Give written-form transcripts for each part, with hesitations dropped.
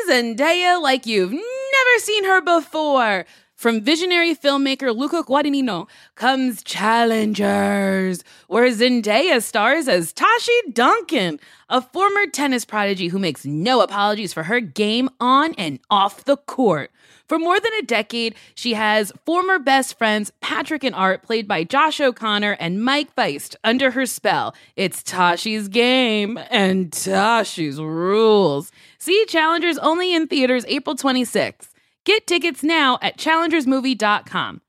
Zendaya like you've never seen her before. From visionary filmmaker Luca Guadagnino comes Challengers, where Zendaya stars as Tashi Duncan, a former tennis prodigy who makes no apologies for her game on and off the court. For more than a decade, she has former best friends Patrick and Art, played by Josh O'Connor and Mike Feist, under her spell. It's Tashi's game and Tashi's rules. See Challengers only in theaters April 26th. Get tickets now at challengersmovie.com.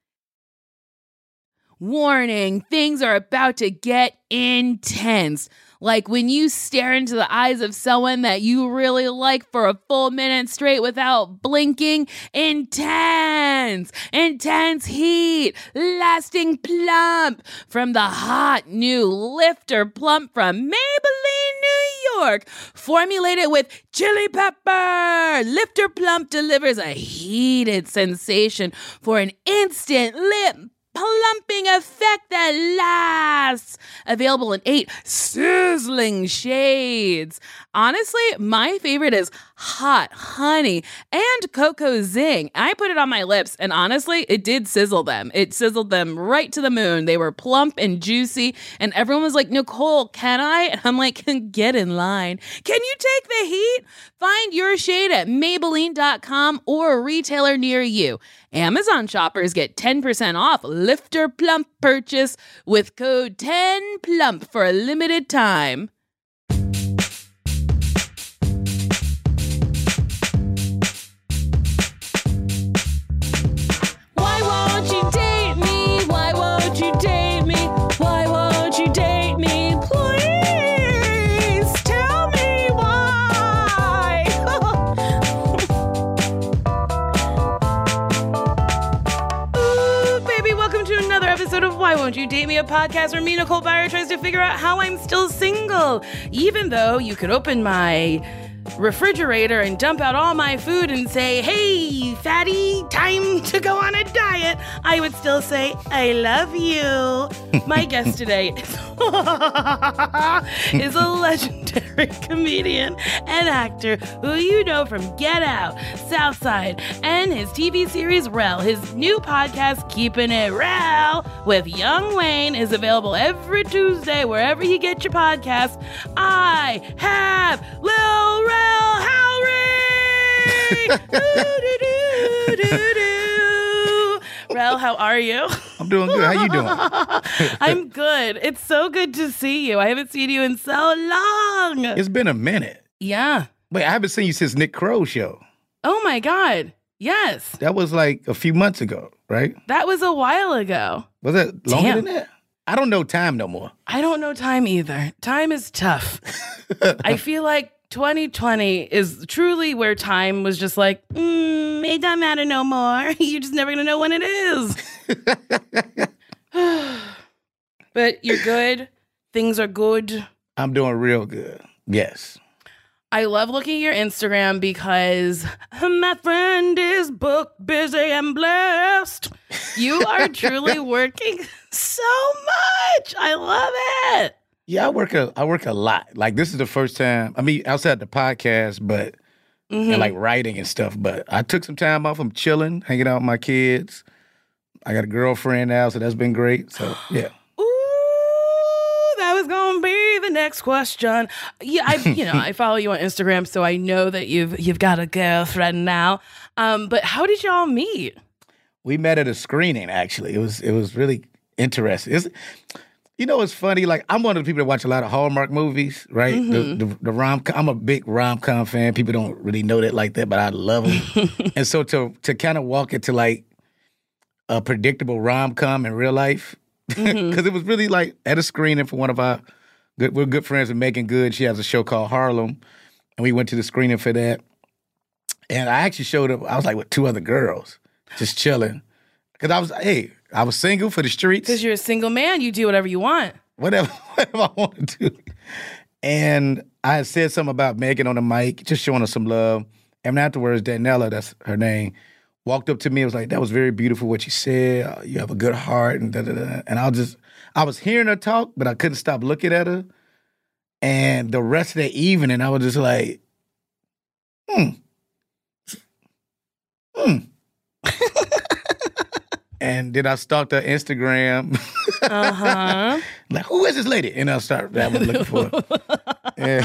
Warning, things are about to get intense. Like when you stare into the eyes of someone that you really like for a full minute straight without blinking. Intense heat, lasting plump from the hot new Lifter Plump from Maybelline, New York. Formulated with chili pepper, Lifter Plump delivers a heated sensation for an instant lip plumping effect that lasts. Available in 8 sizzling shades. Honestly, my favorite is Hot Honey and Cocoa Zing. I put it on my lips, and honestly, it did sizzle them. It sizzled them right to the moon. They were plump and juicy, and everyone was like, Nicole, can I? And I'm like, get in line. Can you take the heat? Find your shade at Maybelline.com or a retailer near you. Amazon shoppers get 10% off Lifter Plump purchase with code 10PLUMP for a limited time. Why won't you date me? Why won't you date me? Why won't you date me? Please tell me why. Ooh, baby, welcome to another episode of Why Won't You Date Me, a podcast where me, Nicole Byer, tries to figure out how I'm still single, even though you could open my refrigerator and dump out all my food and say, hey, fatty, time to go on a diet, I would still say, I love you. My guest today is a legendary comedian and actor who you know from Get Out, Southside, and his TV series Rel. His new podcast, Keeping It Rel, with Young Wayne, is available every Tuesday wherever you get your podcasts. I have Lil Rel Howry! Rel, how are you? I'm doing good. How you doing? I'm good. It's so good to see you. I haven't seen you in so long. It's been a minute. Yeah. Wait, I haven't seen you since Nick Crow's show. Oh my God. Yes. That was like a few months ago, right? That was a while ago. Was that longer Damn. than that? I don't know time no more. I don't know time either. Time is tough. I feel like 2020 is truly where time was just like, it doesn't matter no more. You're just never going to know when it is. But you're good. Things are good. I'm doing real good. Yes. I love looking at your Instagram because my friend is book busy and blessed. You are truly working so much. I love it. Yeah, I work a lot. Like, this is the first time, I mean, outside the podcast, but and like writing and stuff, but I took some time off. I'm chilling, hanging out with my kids. I got a girlfriend now, so that's been great. So, yeah. Ooh, that was gonna be the next question. Yeah, I follow you on Instagram, so I know that you've got a girlfriend now. But how did y'all meet? We met at a screening, actually. It was really interesting. You know, it's funny. Like, I'm one of the people that watch a lot of Hallmark movies, right? The rom-com. I'm a big rom-com fan. People don't really know that like that, but I love them. And so to kind of walk into like a predictable rom-com in real life, because it was really like at a screening for one of we're good friends with Megan Good. She has a show called Harlem, and we went to the screening for that. And I actually showed up. I was like with 2 other girls, just chilling, because I was single for the streets. Because you're a single man, you do whatever you want. Whatever I want to do. And I had said something about Megan on the mic, just showing her some love. And afterwards, Daniela, that's her name, walked up to me and was like, that was very beautiful what you said. You have a good heart and da-da-da. And I was hearing her talk, but I couldn't stop looking at her. And the rest of the evening, I was just like, And then I stalked her Instagram. Like, who is this lady? And I started looking for her.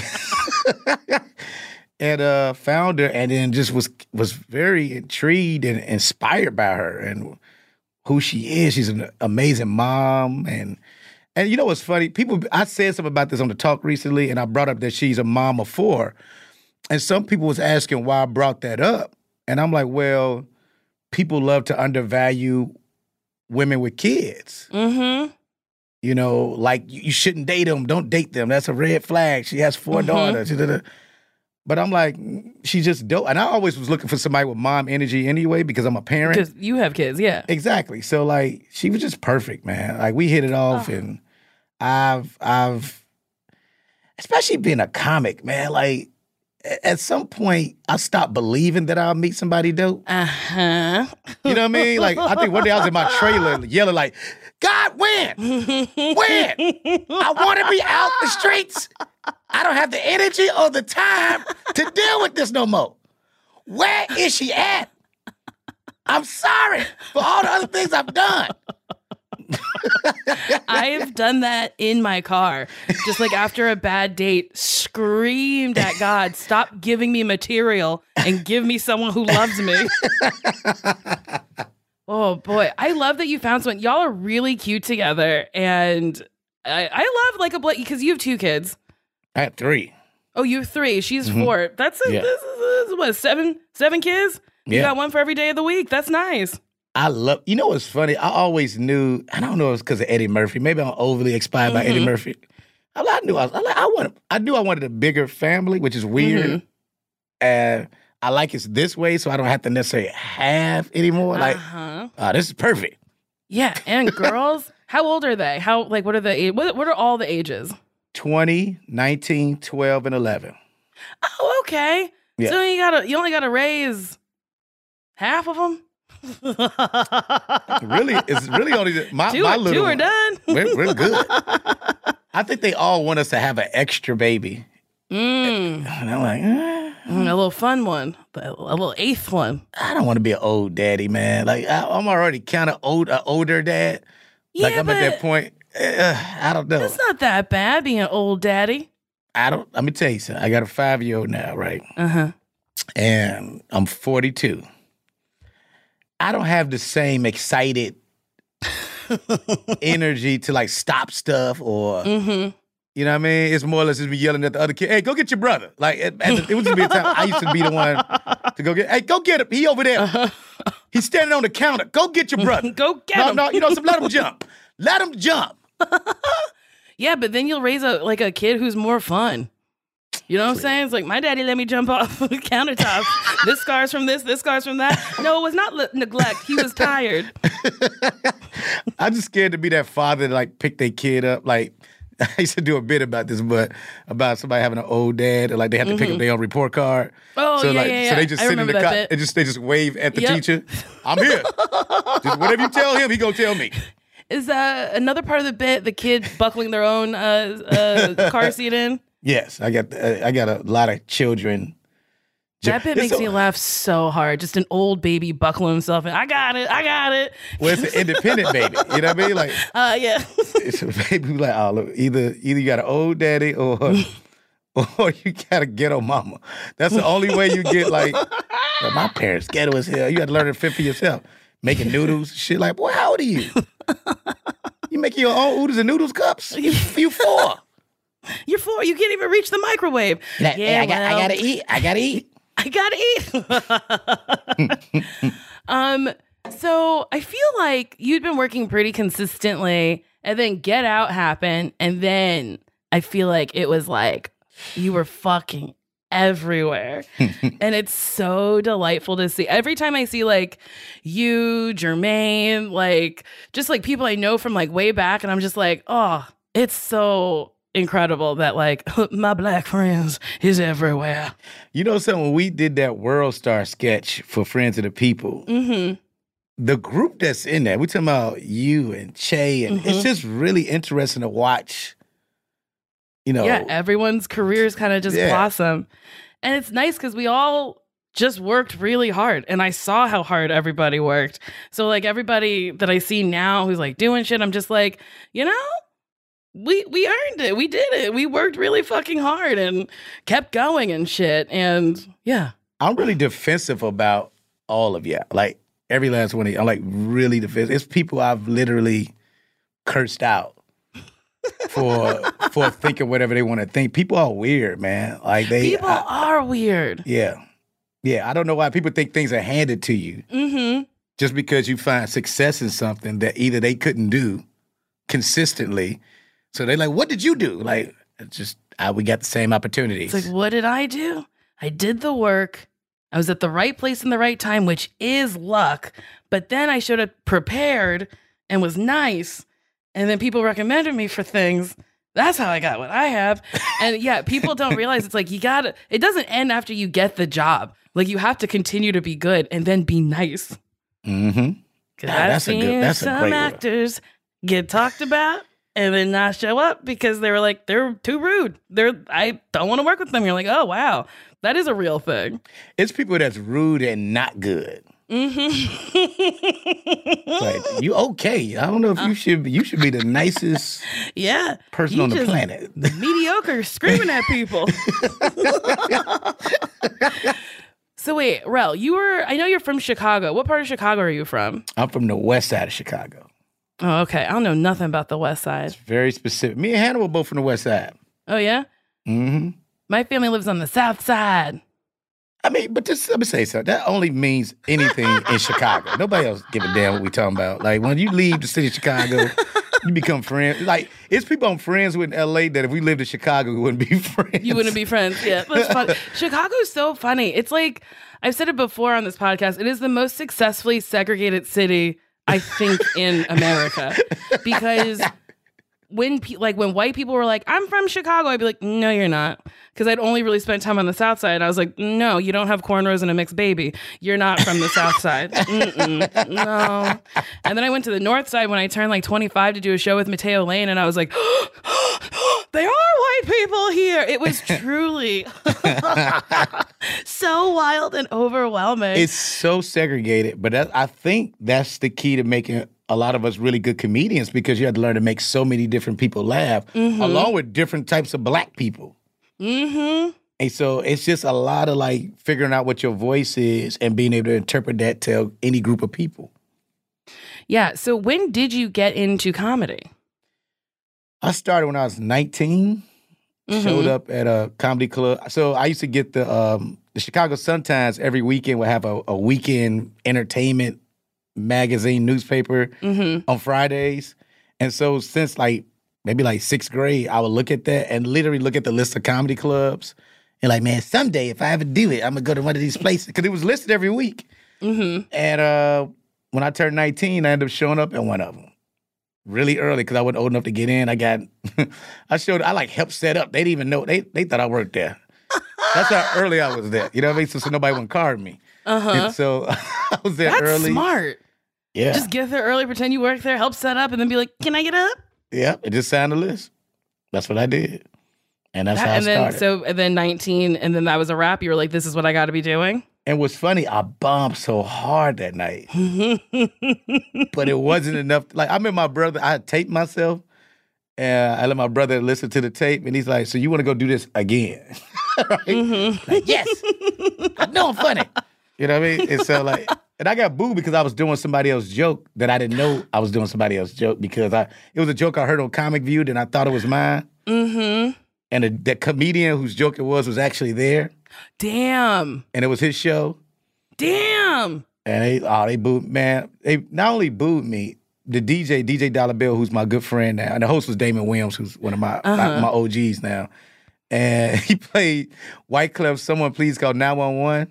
And found her, and then just was very intrigued and inspired by her and who she is. She's an amazing mom. And you know what's funny? I said something about this on the talk recently, and I brought up that she's a mom of 4. And some people was asking why I brought that up. And I'm like, well, people love to undervalue women with kids. Mm-hmm. You know, like, you shouldn't date them. Don't date them. That's a red flag. She has 4 daughters. But I'm like, she's just dope. And I always was looking for somebody with mom energy anyway because I'm a parent. Because you have kids, yeah. Exactly. So, like, she was just perfect, man. Like, we hit it off, and I've, especially being a comic, man, like, at some point, I stopped believing that I'll meet somebody dope. Uh-huh. You know what I mean? Like, I think one day I was in my trailer yelling like, God, when? When? I want to be out the streets. I don't have the energy or the time to deal with this no more. Where is she at? I'm sorry for all the other things I've done. I've done that in my car. Just like after a bad date, screamed at God, stop giving me material and give me someone who loves me. Oh boy. I love that you found someone. Y'all are really cute together. And I love like because you have 2 kids. I have 3. Oh, you have 3. She's 4. This is what, 7 kids? You got one for every day of the week. That's nice. You know what's funny? I always knew, I don't know if it's because of Eddie Murphy. Maybe I'm overly inspired by Eddie Murphy. I knew I wanted a bigger family, which is weird. And I like it this way, so I don't have to necessarily have anymore. Like, this is perfect. Yeah, and girls, how old are they? What are the what are all the ages? 20, 19, 12, and 11. Oh, okay. Yeah. So you only gotta raise half of them. It's really only my little 2 are done. We're good. I think they all want us to have an extra baby. And I'm like, a little fun one, a little 8th one. I don't want to be an old daddy, man. Like, I'm already kind of an older dad. Yeah, like, I'm at that point. I don't know. It's not that bad being an old daddy. Let me tell you something. I got a 5-year-old now, right? And I'm 42. I don't have the same excited energy to like stop stuff or, you know what I mean? It's more or less just me yelling at the other kid, hey, go get your brother. Like, it was just be a time I used to be the one to go get, hey, go get him. He over there. He's standing on the counter. Go get your brother. Go get him. No, so let him jump. Let him jump. Yeah, but then you'll raise a kid who's more fun. You know what I'm saying? It's like, my daddy let me jump off the countertop. This scar's from this scar's from that. No, it was not neglect. He was tired. I'm just scared to be that father to like pick their kid up. Like, I used to do a bit about this, but about somebody having an old dad, and like they have to pick up their own report card. Oh, so, yeah. So they just sit in the car and they just wave at the teacher. I'm here. Just whatever you tell him, he gonna tell me. Is another part of the bit the kid buckling their own car seat in? Yes, I got a lot of children. That bit makes me laugh so hard. Just an old baby buckling himself in. I got it. Well, it's an independent baby. You know what I mean? Like, yeah. It's a baby who's like, oh, look, either you got an old daddy or you got a ghetto mama. That's the only way you get like my parents ghetto as hell. You got to learn to fend for yourself. Making noodles, shit like, boy, how old are you? You making your own oodles and noodles cups? You 4. You're 4. You can't even reach the microwave. Like, yeah, I gotta eat. I gotta eat. So I feel like you'd been working pretty consistently, and then Get Out happened, and then I feel like it was like you were fucking everywhere. And it's so delightful to see. Every time I see like you, Jermaine, like just like people I know from like way back, and I'm just like, oh, it's so incredible that like my black friends is everywhere. You know something? When we did that World Star sketch for Friends of the People, the group that's in there, we talking about you and Che, and it's just really interesting to watch. You know, everyone's careers kind of just blossom, and it's nice because we all just worked really hard, and I saw how hard everybody worked. So like everybody that I see now who's like doing shit, I'm just like, you know, we earned it. We did it. We worked really fucking hard and kept going and shit. And yeah. I'm really defensive about all of you. Like every last one of you. I'm like really defensive. It's people I've literally cursed out for thinking whatever they want to think. People are weird, man. Like people are weird. Yeah. Yeah. I don't know why people think things are handed to you. Mm-hmm. Just because you find success in something that either they couldn't do consistently. So they're like, what did you do? Like, it's just, we got the same opportunities. It's like, what did I do? I did the work. I was at the right place in the right time, which is luck. But then I showed up prepared and was nice. And then people recommended me for things. That's how I got what I have. And yeah, people don't realize it's like it doesn't end after you get the job. Like you have to continue to be good and then be nice. Mm-hmm. That's a great some actors get talked about and then not show up because they were like, they're too rude. I don't want to work with them. You're like, oh, wow. That is a real thing. It's people that's rude and not good. Mm-hmm. It's like, you okay. I don't know if you should be the nicest person on the planet. Mediocre, screaming at people. So wait, Rel, I know you're from Chicago. What part of Chicago are you from? I'm from the west side of Chicago. Oh, okay. I don't know nothing about the west side. It's very specific. Me and Hannah were both from the west side. Oh, yeah? Mm-hmm. My family lives on the south side. I mean, but just let me say something. That only means anything in Chicago. Nobody else give a damn what we talking about. Like, when you leave the city of Chicago, you become friends. Like, it's people I'm friends with in L.A. that if we lived in Chicago, we wouldn't be friends. You wouldn't be friends, yeah. That's fun. Chicago's so funny. It's like, I've said it before on this podcast, it is the most successfully segregated city, I think, in America. Because when white people were like, I'm from Chicago, I'd be like, no, you're not. Because I'd only really spent time on the south side. I was like, no, you don't have cornrows and a mixed baby. You're not from the south side. No. And then I went to the north side when I turned like 25 to do a show with Mateo Lane. And I was like, there are white people here. It was truly so wild and overwhelming. It's so segregated. But I think that's the key to making a lot of us really good comedians, because you have to learn to make so many different people laugh, along with different types of black people. Mm-hmm. And so it's just a lot of like figuring out what your voice is and being able to interpret that to any group of people. Yeah. So when did you get into comedy? I started when I was 19. Showed up at a comedy club. So I used to get the Chicago Sun-Times every weekend would have a weekend entertainment magazine newspaper on Fridays. And so since maybe sixth grade, I would look at that and literally look at the list of comedy clubs and like, man, someday if I ever do it, I'm going to go to one of these places. Because it was listed every week. And when I turned 19, I ended up showing up at one of them really early because I wasn't old enough to get in. I helped set up. They didn't even know. They thought I worked there. That's how early I was there. You know what I mean? So nobody wouldn't card me. And so I was there early. That's smart. Yeah. Just get there early, pretend you work there, help set up, and then be like, can I get up? Yeah, it just signed the list. That's what I did. And that's how I started. And then 19, and then that was a wrap. You were like, this is what I got to be doing? And what's funny, I bombed so hard that night. But it wasn't enough. Like, I remember my brother, I taped myself, and I let my brother listen to the tape, and he's like, so you want to go do this again? Right? Like, yes. I know I'm funny. You know what I mean? And so, and I got booed because I was doing somebody else's joke that I didn't know I was doing somebody else's joke because it was a joke I heard on Comic View, and I thought it was mine. And the comedian whose joke it was actually there. Damn. And it was his show. Damn. And they booed, man. They not only booed me, the DJ Dollar Bill, who's my good friend now, and the host was Damon Williams, who's one of my OGs now. And he played White Clef, Someone Please Call 911.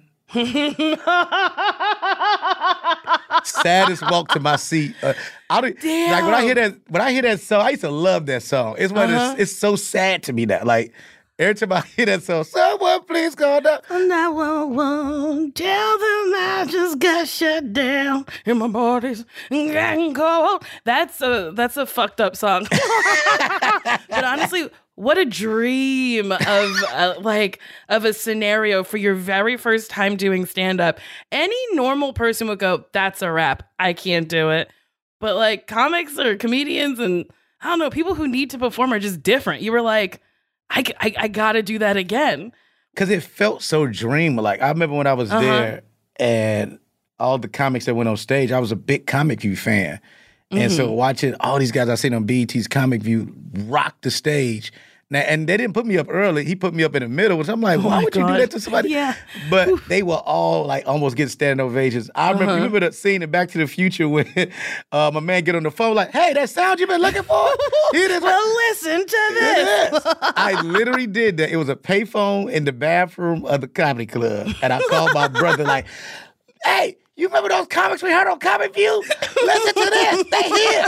Saddest walk to my seat. Damn. Like when I hear that song, I used to love that song. It's it's so sad to me that every time I hear that song, someone please call 911. Tell them I just got shut down and my body's getting cold. That's a fucked up song. But honestly, what a dream of of a scenario for your very first time doing stand-up. Any normal person would go, that's a wrap. I can't do it. But like comics or comedians and I don't know, people who need to perform are just different. You were like, I gotta do that again. Because it felt so dream-like. I remember when I was there and all the comics that went on stage, I was a big Comic View fan. And so watching all these guys I seen on BET's Comic View rock the stage. Now, and they didn't put me up early. He put me up in the middle, which I'm like, why would you do that to somebody? Yeah. But they were all like almost getting standing ovations. I remember that scene in Back to the Future when my man get on the phone like, hey, that sound you've been looking for? Here it is. Well, listen to this. I literally did that. It was a payphone in the bathroom of the comedy club. And I called my brother like, hey, you remember those comics we heard on Comic View? Listen to this. They here.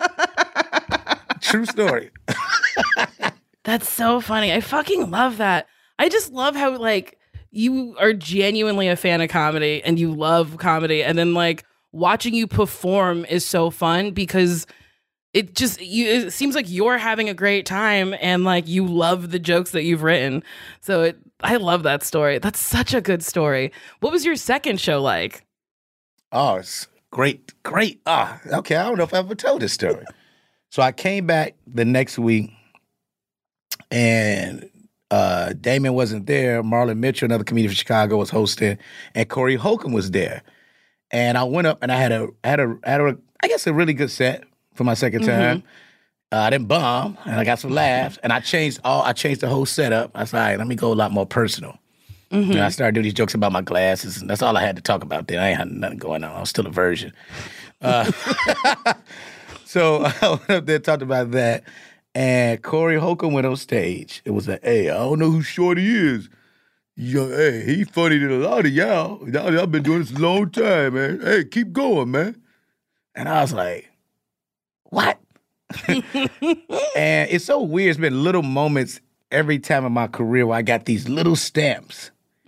True story. That's so funny. I fucking love that. I just love how like you are genuinely a fan of comedy and you love comedy, and then like watching you perform is so fun because it seems like you're having a great time and like you love the jokes that you've written. So I love that story. That's such a good story. What was your second show like? Oh, it's great. Okay, I don't know if I ever told this story. So I came back the next week. And Damon wasn't there. Marlon Mitchell, another comedian from Chicago, was hosting, and Corey Holcomb was there. And I went up and I had a I guess a really good set for my second time. I didn't bomb, and I got some laughs, and I changed the whole setup. I said, all right, let me go a lot more personal. And I started doing these jokes about my glasses, and that's all I had to talk about then. I ain't had nothing going on. I was still a virgin. So I went up there and talked about that. And Corey Holcomb went on stage. It was like, hey, I don't know who Shorty is. Hey, he funny than a lot of y'all. I've been doing this a long time, man. Hey, keep going, man. And I was like, what? And it's so weird. It's been little moments every time in my career where I got these little stamps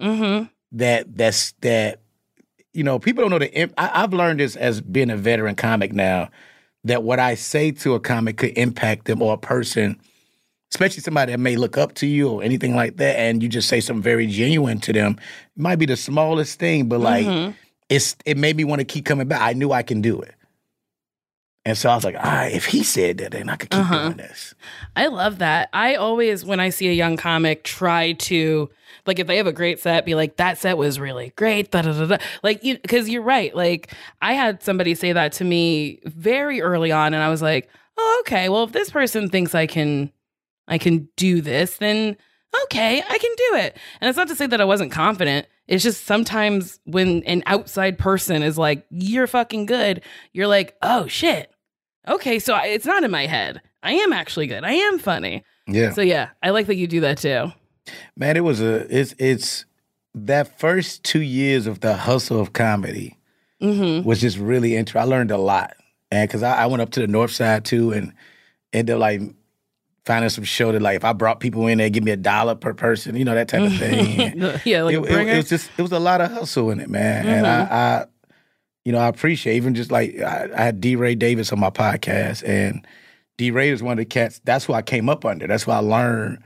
that you know, people don't know I've learned this as being a veteran comic now, that what I say to a comic could impact them or a person, especially somebody that may look up to you or anything like that, and you just say something very genuine to them. It might be the smallest thing, but like it made me want to keep coming back. I knew I can do it. And so I was like, all right, if he said that, then I could keep doing this. I love that. I always, when I see a young comic, try to, like, if they have a great set, be like, that set was really great. Da, da, da, da. Like, because you're right. Like, I had somebody say that to me very early on, and I was like, oh, okay, well, if this person thinks I can do this, then okay, I can do it. And it's not to say that I wasn't confident. It's just sometimes when an outside person is like, you're fucking good, you're like, oh, shit. Okay, so it's not in my head. I am actually good. I am funny. Yeah. So yeah, I like that you do that too. Man, it's that first 2 years of the hustle of comedy was just really interesting. I learned a lot. And because I went up to the North Side too and ended up like finding some show that like if I brought people in, they'd give me $1 per person, you know, that type of thing. Yeah, like it was a lot of hustle in it, man. And I I appreciate even just like I had D. Ray Davis on my podcast, and D. Ray is one of the cats. That's who I came up under. That's why I learned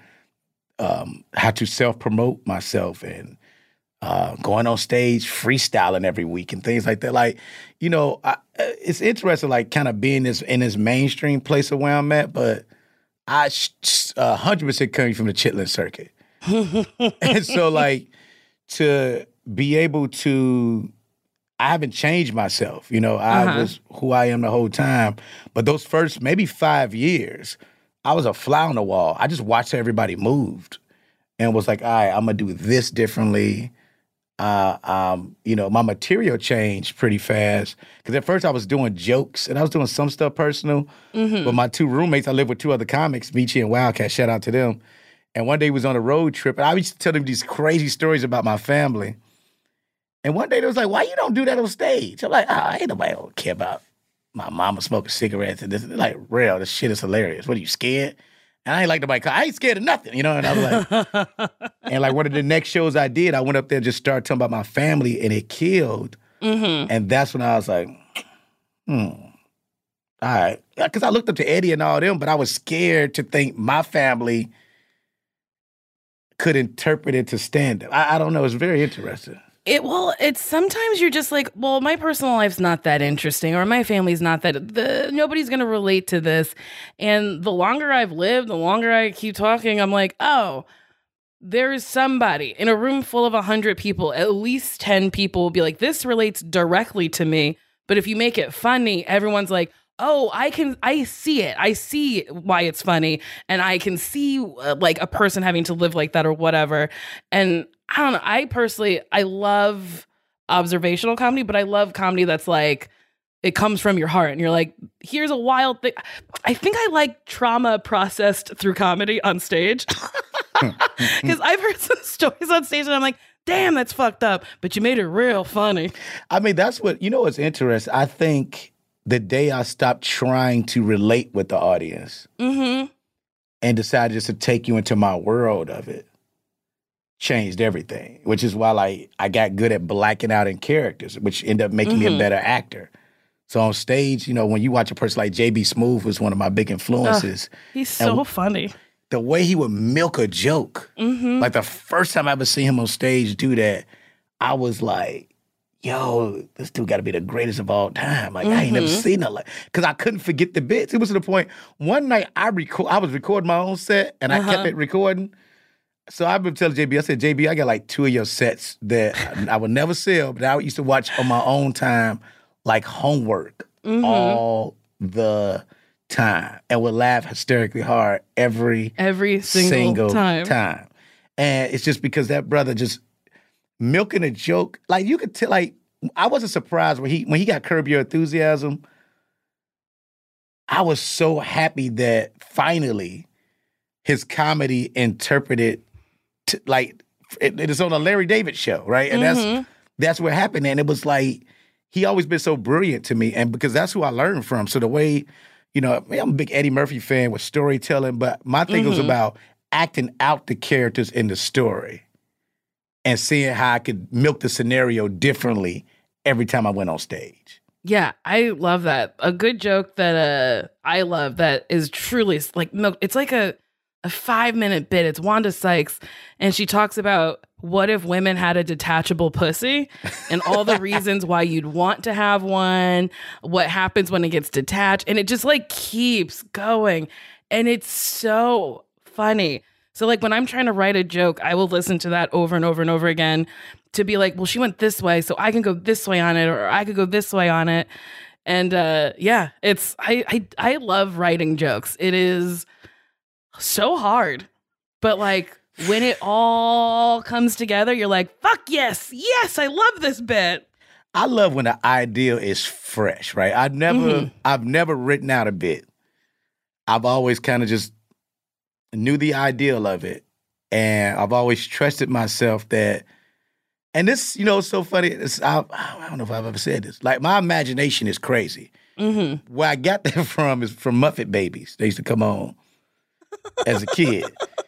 how to self-promote myself and going on stage, freestyling every week and things like that. Like, you know, it's interesting, like kind of being in this mainstream place of where I'm at, but I 100% coming from the Chitlin circuit. And so like to be able to, I haven't changed myself. You know, I was who I am the whole time. But those first maybe 5 years, I was a fly on the wall. I just watched how everybody moved and was like, all right, I'm going to do this differently. You know, my material changed pretty fast. Because at first I was doing jokes and I was doing some stuff personal. But my two roommates, I lived with two other comics, Michi and Wildcat, shout out to them. And one day we was on a road trip and I used to tell them these crazy stories about my family. And one day they was like, why you don't do that on stage? I'm like, ain't nobody don't care about my mama smoking cigarettes and this. They're like, real, this shit is hilarious. What are you, scared? And I ain't like nobody, I ain't scared of nothing, you know? And I was like, and like one of the next shows I did, I went up there and just started talking about my family and it killed. And that's when I was like, all right. Because I looked up to Eddie and all them, but I was scared to think my family could interpret it to stand up. I don't know. It's very interesting. It's sometimes you're just like, well, my personal life's not that interesting, or my family's not that, nobody's going to relate to this. And the longer I've lived, the longer I keep talking, I'm like, oh, there's somebody in a room full of 100 people, at least 10 people will be like, this relates directly to me. But if you make it funny, everyone's like, oh, I see it. I see why it's funny. And I can see like a person having to live like that or whatever. And I don't know. I love observational comedy, but I love comedy that's like, it comes from your heart and you're like, here's a wild thing. I think I like trauma processed through comedy on stage. Because I've heard some stories on stage and I'm like, damn, that's fucked up. But you made it real funny. I mean, that's what, what's interesting. I think the day I stopped trying to relate with the audience and decided just to take you into my world of it, changed everything, which is why I got good at blacking out in characters, which ended up making me a better actor. So on stage, when you watch a person like J.B. Smoove, was one of my big influences. He's so funny. The way he would milk a joke, like the first time I ever seen him on stage do that, I was like, yo, this dude got to be the greatest of all time. Like, I ain't never seen it. Because I couldn't forget the bits. It was to the point, one night I was recording my own set, and I kept it recording. So I've been telling JB, I said, JB, I got like 2 of your sets that I would never sell, but I used to watch on my own time, like homework, all the time, and would laugh hysterically hard every single time. And it's just because that brother just milking a joke. Like, you could tell, like, I wasn't surprised when he got Curb Your Enthusiasm. I was so happy that finally his comedy interpreted like it is on a Larry David show, right? And that's what happened. And it was like, he always been so brilliant to me, and because that's who I learned from. So the way, I'm a big Eddie Murphy fan with storytelling, but my thing was about acting out the characters in the story and seeing how I could milk the scenario differently every time I went on stage. Yeah, I love that. A good joke that I love that is truly like milk. It's like a 5-minute bit. It's Wanda Sykes, and she talks about what if women had a detachable pussy and all the reasons why you'd want to have one, what happens when it gets detached, and it just like keeps going. And it's so funny. So like when I'm trying to write a joke, I will listen to that over and over and over again to be like, well, she went this way, so I can go this way on it, or I could go this way on it. And yeah, it's I love writing jokes. It is so hard, but like when it all comes together, you're like, fuck yes, I love this bit. I love when the idea is fresh, right? I've never written out a bit. I've always kind of just knew the ideal of it, and I've always trusted myself that. And this, it's so funny. I don't know if I've ever said this. Like, my imagination is crazy. Where I got that from is from Muppet Babies. They used to come on as a kid.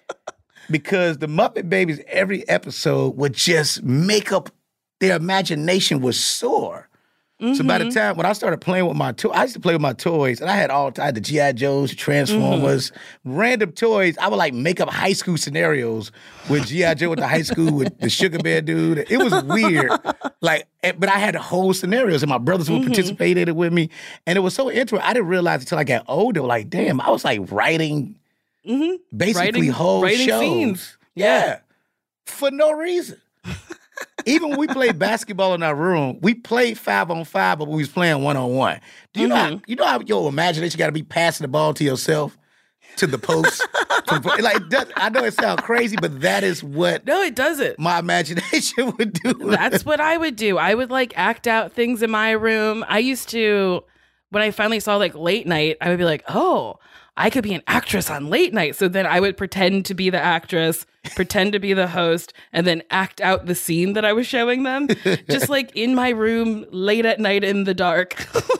Because the Muppet Babies, every episode would just make up, their imagination was soar. So by the time, when I started playing with my toys, I used to play with my toys, and I had the G.I. Joes, the Transformers, random toys. I would like make up high school scenarios with G.I. Joe at the high school with the Sugar Bear dude. It was weird. But I had the whole scenarios, and my brothers would participate in it with me. And it was so interesting. I didn't realize until I got older, like, damn, I was like writing basically whole shows. Scenes. Yeah. For no reason. Even when we played basketball in our room, we played 5-on-5, but we was playing 1-on-1. Do you know how your imagination got to be passing the ball to yourself, to the post? I know it sounds crazy, but that is what it doesn't. My imagination would do. That's what I would do. I would like act out things in my room. I used to, when I finally saw like Late Night, I would be like, oh, I could be an actress on Late Night. So then I would pretend to be the actress, pretend to be the host, and then act out the scene that I was showing them. Just like in my room, late at night in the dark.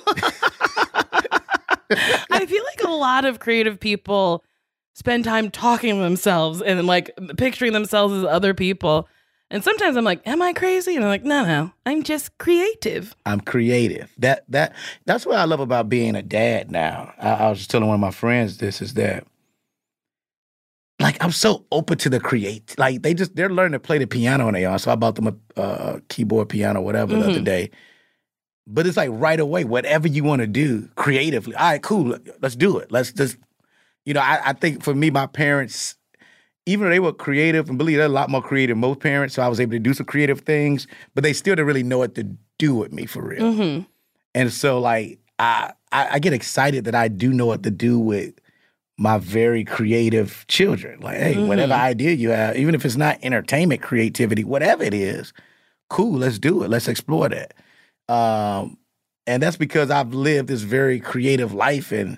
I feel like a lot of creative people spend time talking to themselves and like picturing themselves as other people. And sometimes I'm like, am I crazy? And I'm like, no, I'm just creative. I'm creative. That's what I love about being a dad now. I was just telling one of my friends this, is that like I'm so open to the create. Like they're learning to play the piano on their own. So I bought them a keyboard, piano, whatever the other day. But it's like right away, whatever you want to do creatively. All right, cool. Let's do it. Let's just, I think for me, my parents, even though they were creative, and believe they're a lot more creative than most parents, so I was able to do some creative things, but they still didn't really know what to do with me for real. And so like I get excited that I do know what to do with my very creative children. Like, hey, whatever idea you have, even if it's not entertainment creativity, whatever it is, cool, let's do it. Let's explore that. And that's because I've lived this very creative life, and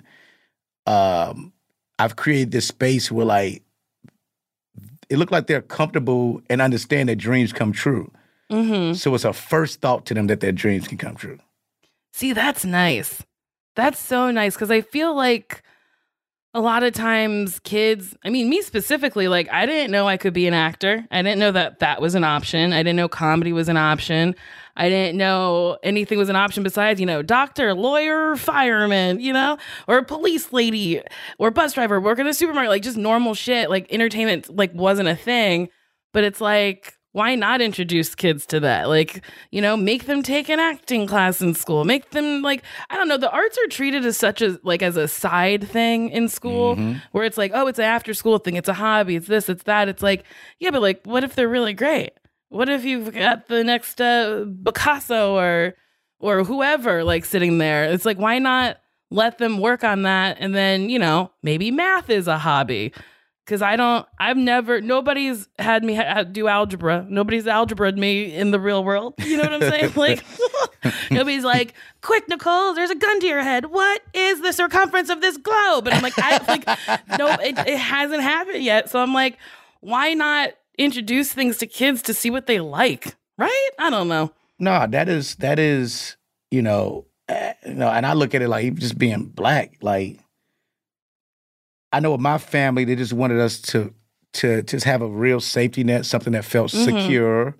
I've created this space where like it looked like they're comfortable and understand that dreams come true. So it's a first thought to them that their dreams can come true. See, that's nice. That's so nice, because I feel like a lot of times kids, I mean, me specifically, like I didn't know I could be an actor. I didn't know that was an option. I didn't know comedy was an option. I didn't know anything was an option besides, doctor, lawyer, fireman, or police lady or bus driver, work in a supermarket, like just normal shit. Like entertainment like wasn't a thing. But it's like, why not introduce kids to that? Like, make them take an acting class in school. Make them like, I don't know, the arts are treated as such as like as a side thing in school where it's like, oh, it's an after school thing. It's a hobby. It's this, it's that. It's like, yeah, but like, what if they're really great? What if you've got the next Picasso or whoever like sitting there? It's like, why not let them work on that? And then, maybe math is a hobby. Because nobody's had me do algebra. Nobody's algebraed me in the real world. You know what I'm saying? Like, nobody's like, quick, Nicole, there's a gun to your head. What is the circumference of this globe? And I'm like, no, it hasn't happened yet. So I'm like, why not introduce things to kids to see what they like? Right? I don't know. No, that is, and I look at it like just being black, like, I know with my family, they just wanted us to just have a real safety net, something that felt secure.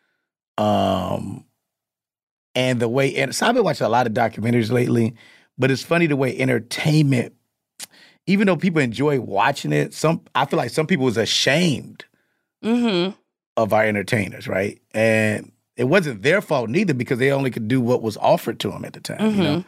And the way, and so I've been watching a lot of documentaries lately, but it's funny the way entertainment, even though people enjoy watching it, I feel like some people was ashamed of our entertainers, right? And it wasn't their fault neither, because they only could do what was offered to them at the time,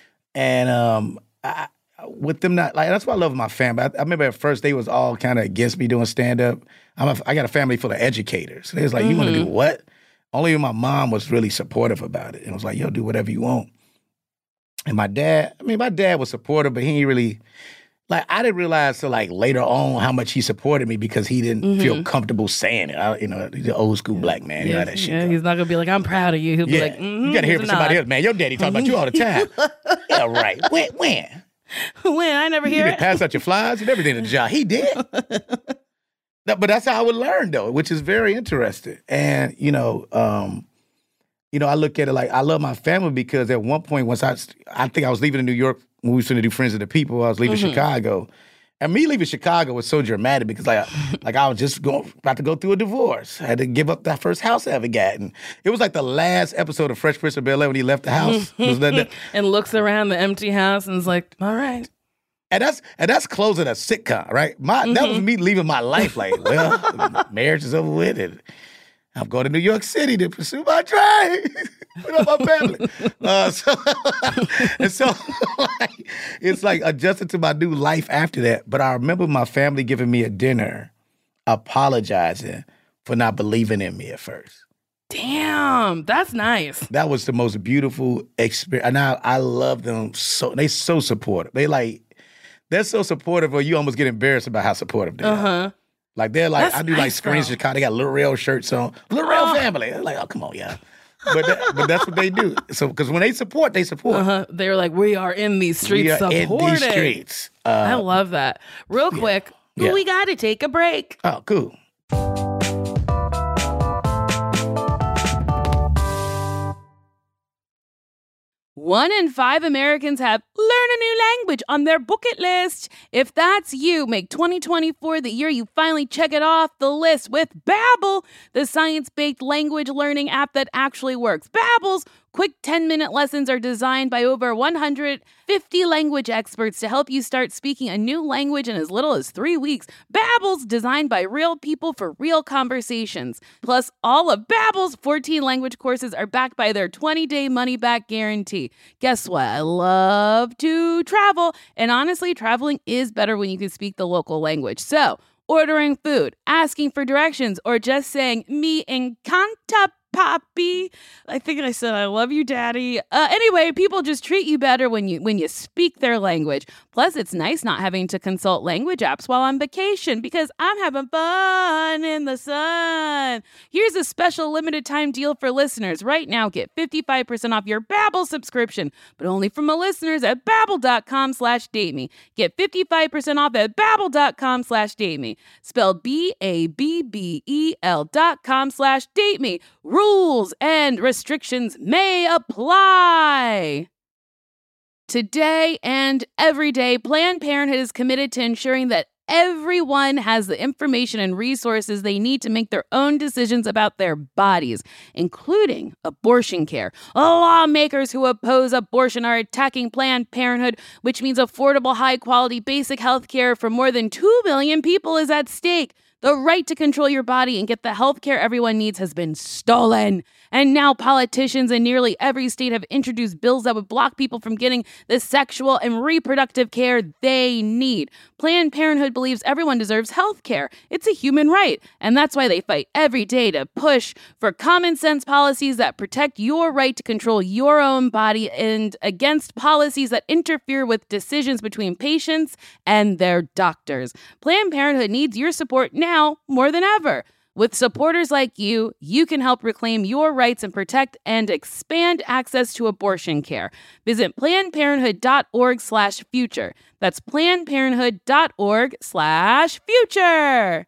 And with them not, like, that's why I love my family. I remember at first they was all kind of against me doing stand-up. I got a family full of educators. They was like, you want to do what? Only my mom was really supportive about it. And was like, yo, do whatever you want. And my dad was supportive, but he ain't really, like, I didn't realize till like later on how much he supported me, because he didn't feel comfortable saying it. He's an old school black man. You know how that shit goes. He's not going to be like, I'm proud of you. He'll be like, you got to hear from somebody else, man. Your daddy talking about you all the time. Yeah, right. When? When? I never hear it. Pass out your flyers and everything to the job. He did. But that's how I would learn, though, which is very interesting. And, I look at it like I love my family, because at one point, once I think I was leaving in New York when we was going to do Friends of the People, I was leaving Chicago. And me leaving Chicago was so dramatic, because like I was just about to go through a divorce. I had to give up that first house I ever got. And it was like the last episode of Fresh Prince of Bel-Air when he left the house. And looks around the empty house and is like, all right. And that's closing a sitcom, right? That was me leaving my life like, well, marriage is over with, and I'm going to New York City to pursue my dream with my family. It's like adjusting to my new life after that. But I remember my family giving me a dinner, apologizing for not believing in me at first. Damn, that's nice. That was the most beautiful experience. And I love them so. They so supportive. They're so supportive, or you almost get embarrassed about how supportive they are. Like, they're like, That's I do like nice, screens though. Chicago. They got Lil Rel shirts on. Lil Rel family. They're like, oh, come on, yeah. But that's what they do. So, because when they support, they support. They were like, we are in these streets We are supporting. in these streets. I love that. Real quick, Yeah. we got to take a break. Oh, cool. 1 in 5 Americans have learn a new language on their bucket list. If that's you, make 2024 the year you finally check it off the list with Babbel, the science-based language learning app that actually works. Babbel's Quick 10-minute lessons are designed by over 150 language experts to help you start speaking a new language in as little as 3 weeks. Babbel's designed by real people for real conversations. Plus, all of Babbel's 14 language courses are backed by their 20-day money-back guarantee. Guess what? I love to travel, and honestly, traveling is better when you can speak the local language. So, ordering food, asking for directions, or just saying, "Me encanta, papi." I think I said, "I love you, daddy." Anyway, people just treat you better when you speak their language. Plus, it's nice not having to consult language apps while on vacation because I'm having fun in the sun. Here's a special limited time deal for listeners. Right now, get 55% off your Babbel subscription, but only from the listeners at babbel.com/dateme. Get 55% off at babbel.com/dateme. Spelled BABBEL.com/dateme. Rules and restrictions may apply. Today and every day, Planned Parenthood is committed to ensuring that everyone has the information and resources they need to make their own decisions about their bodies, including abortion care. Lawmakers who oppose abortion are attacking Planned Parenthood, which means affordable, high-quality, basic health care for more than 2 million people is at stake. The right to control your body and get the health care everyone needs has been stolen. And now politicians in nearly every state have introduced bills that would block people from getting the sexual and reproductive care they need. Planned Parenthood believes everyone deserves health care. It's a human right. And that's why they fight every day to push for common sense policies that protect your right to control your own body and against policies that interfere with decisions between patients and their doctors. Planned Parenthood needs your support now more than ever. With supporters like you, you can help reclaim your rights and protect and expand access to abortion care. Visit PlannedParenthood.org/future. That's PlannedParenthood.org/future.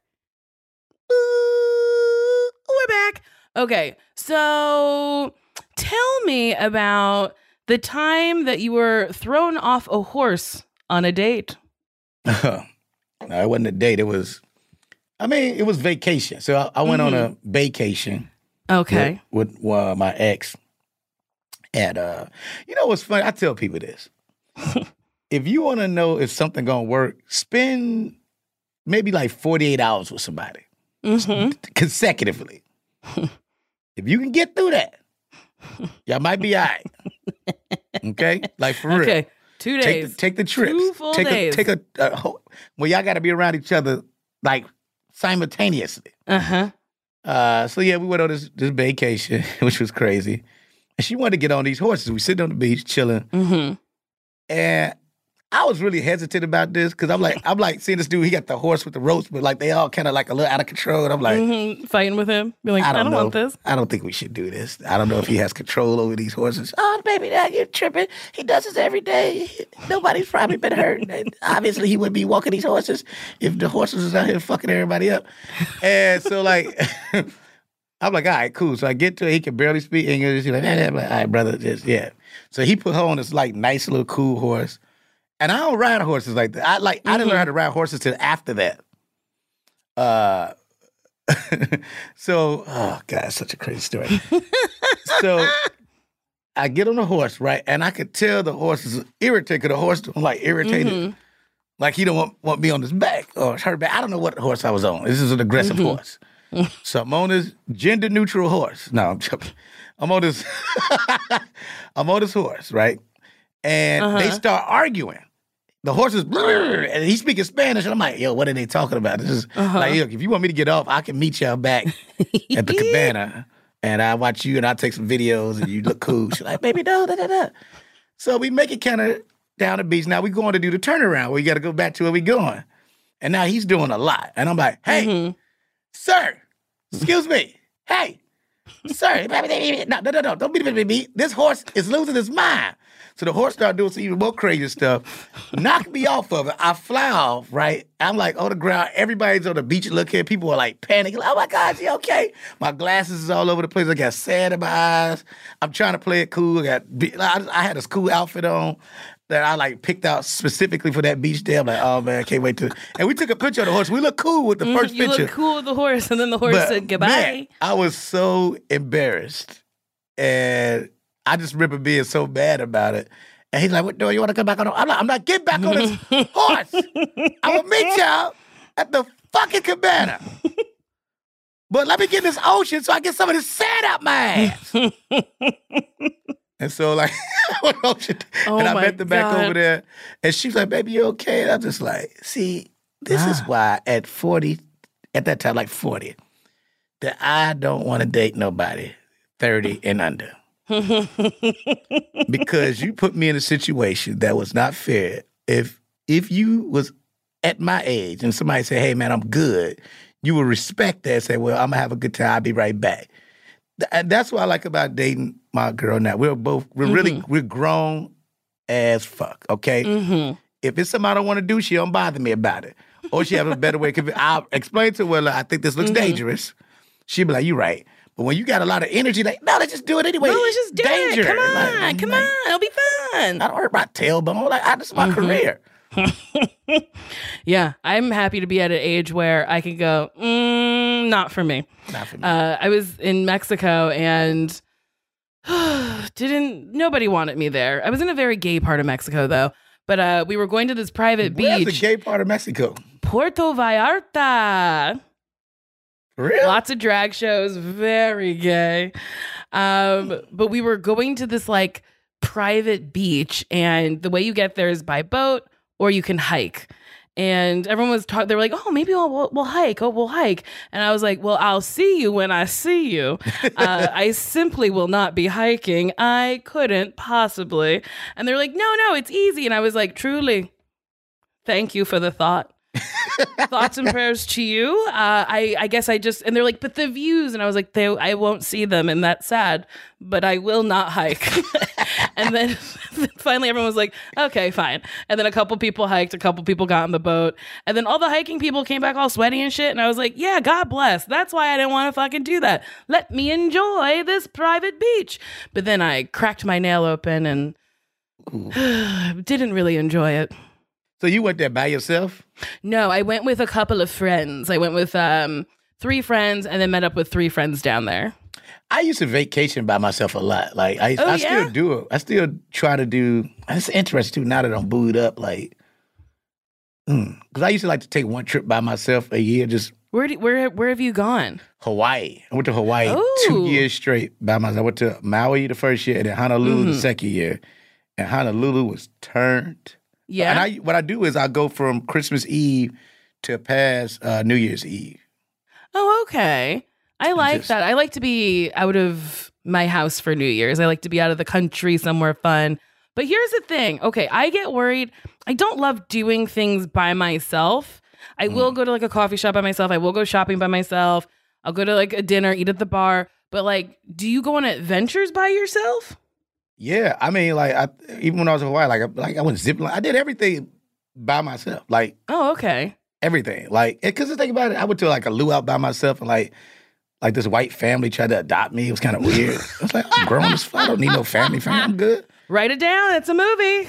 We're back. Okay, so tell me about the time that you were thrown off a horse on a date. No, it wasn't a date. It was vacation. So I went on a vacation. Okay. With my ex. And you know what's funny? I tell people this. If you want to know if something going to work, spend maybe like 48 hours with somebody. Consecutively. If you can get through that, y'all might be all right. Okay? Like for real. Okay. 2 days. Take the trips. 2 full days. Well, y'all got to be around each other like simultaneously. So yeah, we went on this vacation, which was crazy. And she wanted to get on these horses. We sitting on the beach chilling. And I was really hesitant about this because I'm like seeing this dude, he got the horse with the ropes, but like they all kind of like a little out of control. And I'm like fighting with him. Be like, I don't want this. I don't think we should do this. I don't know if he has control over these horses. Oh, baby, now you're tripping. He does this every day. Nobody's probably been hurt. And obviously, he wouldn't be walking these horses if the horses was out here fucking everybody up. And so like, I'm like, all right, cool. So I get to it. He can barely speak English. He's like, I'm like, all right, brother, just yeah. So he put her on this like nice little cool horse. And I don't ride horses like that. I didn't learn how to ride horses till after that. So, oh God, such a crazy story. So I get on the horse, right? And I could tell the horse is irritated because the horse was like irritated. Like he don't want me on his back or her back. I don't know what horse I was on. This is an aggressive horse. So I'm on this gender neutral horse. No, I'm joking. I'm on this horse, right? And they start arguing. The horse is, and he's speaking Spanish, and I'm like, yo, what are they talking about? This is like, look, if you want me to get off, I can meet y'all back at the cabana, and I watch you, and I'll take some videos, and you look cool. She's like, baby, no, da-da-da. So we make it kind of down the beach. Now we going to do the turnaround where you got to go back to where we going. And now he's doing a lot. And I'm like, hey, sir, excuse me. Hey, sir, no, don't be me. This horse is losing his mind. So the horse started doing some even more crazy stuff. Knocked me off of it. I fly off, right? I'm like on the ground. Everybody's on the beach looking. People are like panicking. Like, oh my God, you okay? My glasses is all over the place. I got sand in my eyes. I'm trying to play it cool. I had a school outfit on that I like picked out specifically for that beach day. I'm like, oh man, I can't wait to. And we took a picture of the horse. We looked cool with the first picture. You looked cool with the horse, and then the horse said goodbye. Man, I was so embarrassed. And I just remember being so mad about it. And he's like, what, do you want to come back on? I'm not getting back on this horse. I will meet y'all at the fucking cabana. But let me get in this ocean so I get some of this sand out my ass. And so, like, I went ocean, and I met them back over there. And she's like, baby, you okay? And I'm just like, see, this is why at 40, at that time, like 40, that I don't want to date nobody 30 and under. Because you put me in a situation that was not fair. If you was at my age and somebody say, hey, man, I'm good, you would respect that and say, well, I'm going to have a good time. I'll be right back. And that's what I like about dating my girl now. We're grown as fuck, okay? Mm-hmm. If it's something I don't want to do, she don't bother me about it. Or she have a better way. I'll explain to her, I think this looks dangerous. She'll be like, you're right. But when you got a lot of energy, like, no, let's just do it anyway. No, let's just do Danger. it. Come on. It'll be fun. I don't hurt my tailbone. Like, this is my career. Yeah, I'm happy to be at an age where I can go, not for me. Not for me. I was in Mexico and nobody wanted me there. I was in a very gay part of Mexico, though. But we were going to this private beach. Where's the gay part of Mexico? Puerto Vallarta. Really? Lots of drag shows, very gay. But we were going to this like private beach, and the way you get there is by boat or you can hike. And everyone was talking. They were like, "Oh, maybe we'll hike. Oh, we'll hike." And I was like, "Well, I'll see you when I see you. I simply will not be hiking. I couldn't possibly." And they're like, "No, it's easy." And I was like, "Truly, thank you for the thought." Thoughts and prayers to you. I guess I just, and they're like, but the views. And I was like, I won't see them, and that's sad, but I will not hike. And then finally everyone was like, okay, fine. And then a couple people hiked, a couple people got on the boat. And then all the hiking people came back all sweaty and shit. And I was like, yeah, God bless. That's why I didn't want to fucking do that. Let me enjoy this private beach. But then I cracked my nail open and didn't really enjoy it. So you went there by yourself? No, I went with a couple of friends. I went with 3 friends and then met up with 3 friends down there. I used to vacation by myself a lot. Like I still do it. I still try to do. It's interesting too. Now that I'm booed up, like, because I used to like to take one trip by myself a year. Just where have you gone? Hawaii. I went to Hawaii 2 years straight by myself. I went to Maui the first year and then Honolulu the second year. And Honolulu was turned. Yeah. And what I do is I go from Christmas Eve to past New Year's Eve. Oh, okay. I like that. I like to be out of my house for New Year's. I like to be out of the country somewhere fun. But here's the thing. Okay, I get worried. I don't love doing things by myself. I will go to like a coffee shop by myself. I will go shopping by myself. I'll go to like a dinner, eat at the bar. But like, do you go on adventures by yourself? Yeah, I mean, like, even when I was in Hawaii, like I went ziplining. I did everything by myself. Like, oh, okay, everything. Like, because the thing about it, I went to like a luau by myself, and like this white family tried to adopt me. It was kind of weird. I was like, I'm grown as fuck. I don't need no family. I'm good. Write it down. It's a movie.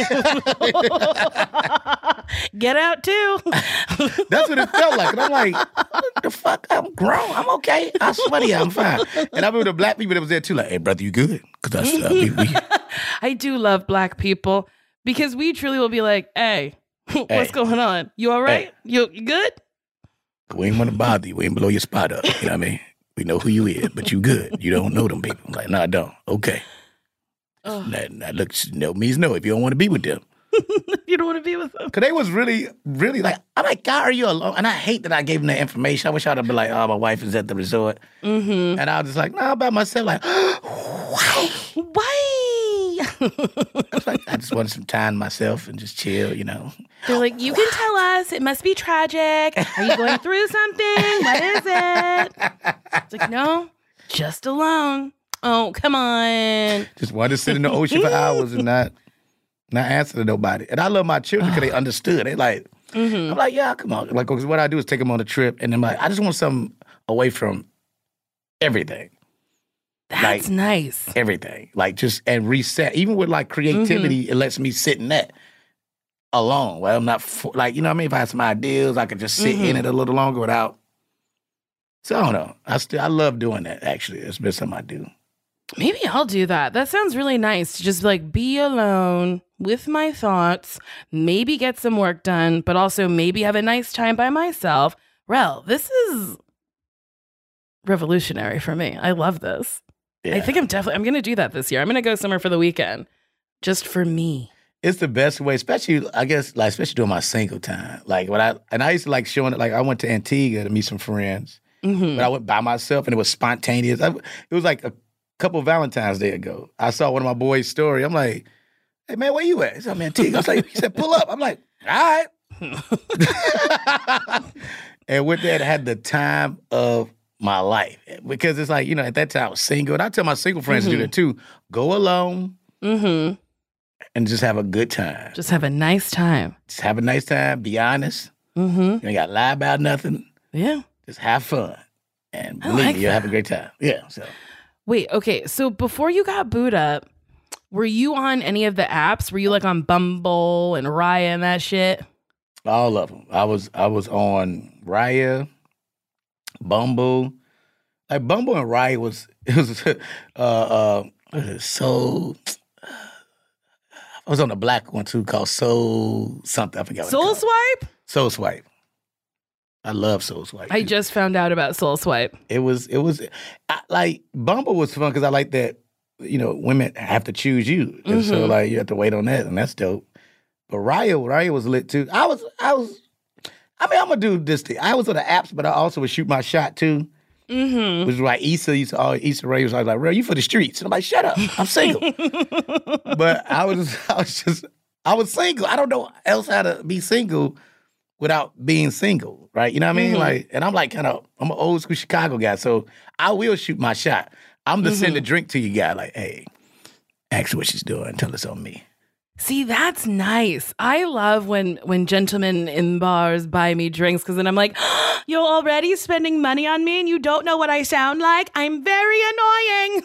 Get out too. That's what it felt like. And I'm like, what the fuck? I'm grown. I'm okay. I swear to you, I'm fine. And I remember the black people that was there too, like, hey, brother, you good? Because I do love black people because we truly will be like, hey, what's going on? You all right? Hey. You good? We ain't want to bother you. We ain't blow your spot up. You know what I mean? We know who you is, but you good. You don't know them people. I'm like, no, I don't. Okay. That looks means no if you don't want to be with them. You don't want to be with them. Because they was really, really like, I'm like, God, are you alone? And I hate that I gave them that information. I wish I'd have been like, oh, my wife is at the resort. Mm-hmm. And I was just like, no, I'm by myself. Like, why? I just wanted some time to myself and just chill, you know. They're like, you can tell us. It must be tragic. Are you going through something? What is it? It's like, no, just alone. Oh, come on. Just wanted to sit in the ocean for hours and not answer to nobody. And I love my children because they understood. They like, I'm like, yeah, come on. Like, cause what I do is take them on a trip, and I'm like, I just want something away from everything. That's nice. Everything. Like, just, and reset. Even with, like, creativity, it lets me sit in that alone. Well, I'm not, like, you know what I mean? If I have some ideas, I could just sit in it a little longer without. So, I don't know. I love doing that, actually. It's been something I do. Maybe I'll do that. That sounds really nice. To just like be alone with my thoughts, maybe get some work done, but also maybe have a nice time by myself. Rel, this is revolutionary for me. I love this. Yeah. I think I'm going to do that this year. I'm going to go somewhere for the weekend just for me. It's the best way, especially, I guess, like, especially during my single time. Like, I used to like showing it, like, I went to Antigua to meet some friends, but I went by myself and it was spontaneous. It was like a couple Valentine's Day ago. I saw one of my boys' story. I'm like, hey, man, where you at? He said, I'm in Antigua. I was like, he said, pull up. I'm like, all right. And with that, I had the time of my life. Because it's like, at that time I was single. And I tell my single friends to do that too. Go alone. And just have a good time. Just have a nice time. Just have a nice time. Be honest. You ain't got to lie about nothing. Yeah. Just have fun. And believe me, you'll have a great time. Yeah. So. Wait, okay. So before you got booed up, were you on any of the apps? Were you like on Bumble and Raya and that shit? All of them. I was on Raya, Bumble. Like Bumble and Raya was so. I was on the black one too called Soul something. I forgot what Soul it's called. Swipe? Soul Swipe. I love Soul Swipe. I just found out about Soul Swipe. It was like Bumble was fun because I like that, women have to choose you. And so like you have to wait on that, and that's dope. But Raya was lit too. I'm gonna do this thing. I was on the apps, but I also would shoot my shot too. Which is why Issa Rae was always like, "Real, you for the streets." And I'm like, "Shut up, I'm single." But I was single. I don't know else how to be single without being single, right? You know what I mean? Like, and I'm an old school Chicago guy, so I will shoot my shot. I'm the send a drink to you guy, like, hey, ask her what she's doing, tell us on me. See, that's nice. I love when gentlemen in bars buy me drinks because then I'm like, you're already spending money on me and you don't know what I sound like? I'm very annoying.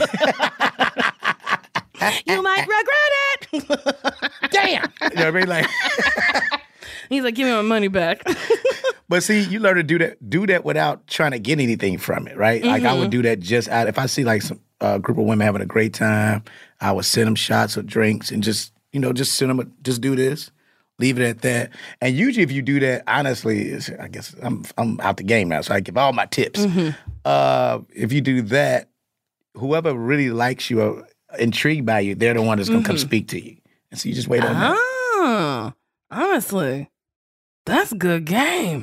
You might regret it. Damn. You know what I mean? Like, he's like, give me my money back. But see, you learn to do that without trying to get anything from it, right? Like I would do that just out. If I see like some group of women having a great time, I would send them shots or drinks and just send them just do this, leave it at that. And usually if you do that, honestly, I guess I'm out the game now, so I give all my tips. If you do that, whoever really likes you or intrigued by you, they're the one that's going to come speak to you. And so you just wait on that. Oh, honestly, that's good game.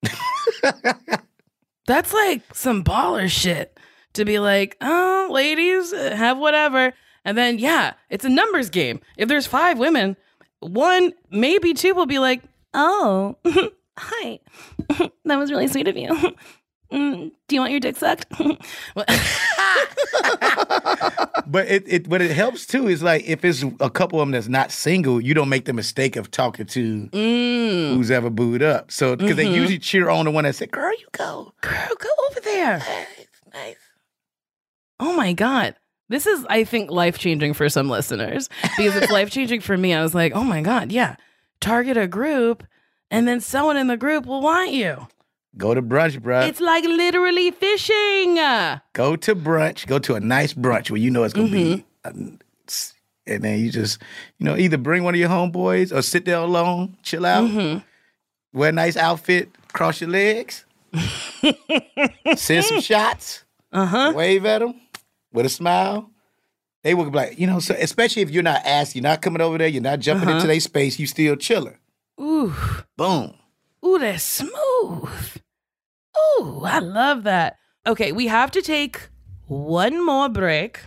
That's like some baller shit to be like, oh, ladies, have whatever. And then, yeah, it's a numbers game. If there's 5 women, 1, maybe 2 will be like, oh, hi. That was really sweet of you. Do you want your dick sucked? But what it helps too is like if it's a couple of them that's not single, you don't make the mistake of talking to who's ever booed up. So because they usually cheer on the one that said, "Girl, you go, Girl, go over there." Nice. Oh my God. This is, I think, life-changing for some listeners because it's life-changing for me. I was like, oh my God, yeah. Target a group and then someone in the group will want you. Go to brunch, bruh. It's like literally fishing. Go to brunch. Go to a nice brunch where you know it's going to be. And then you just, either bring one of your homeboys or sit there alone, chill out, wear a nice outfit, cross your legs, send some shots, wave at them with a smile. They will be like, so especially if you're not asking, you're not coming over there, you're not jumping into their space, you still chilling. Ooh. Boom. Ooh, that's smooth. Ooh, I love that. Okay, we have to take one more break.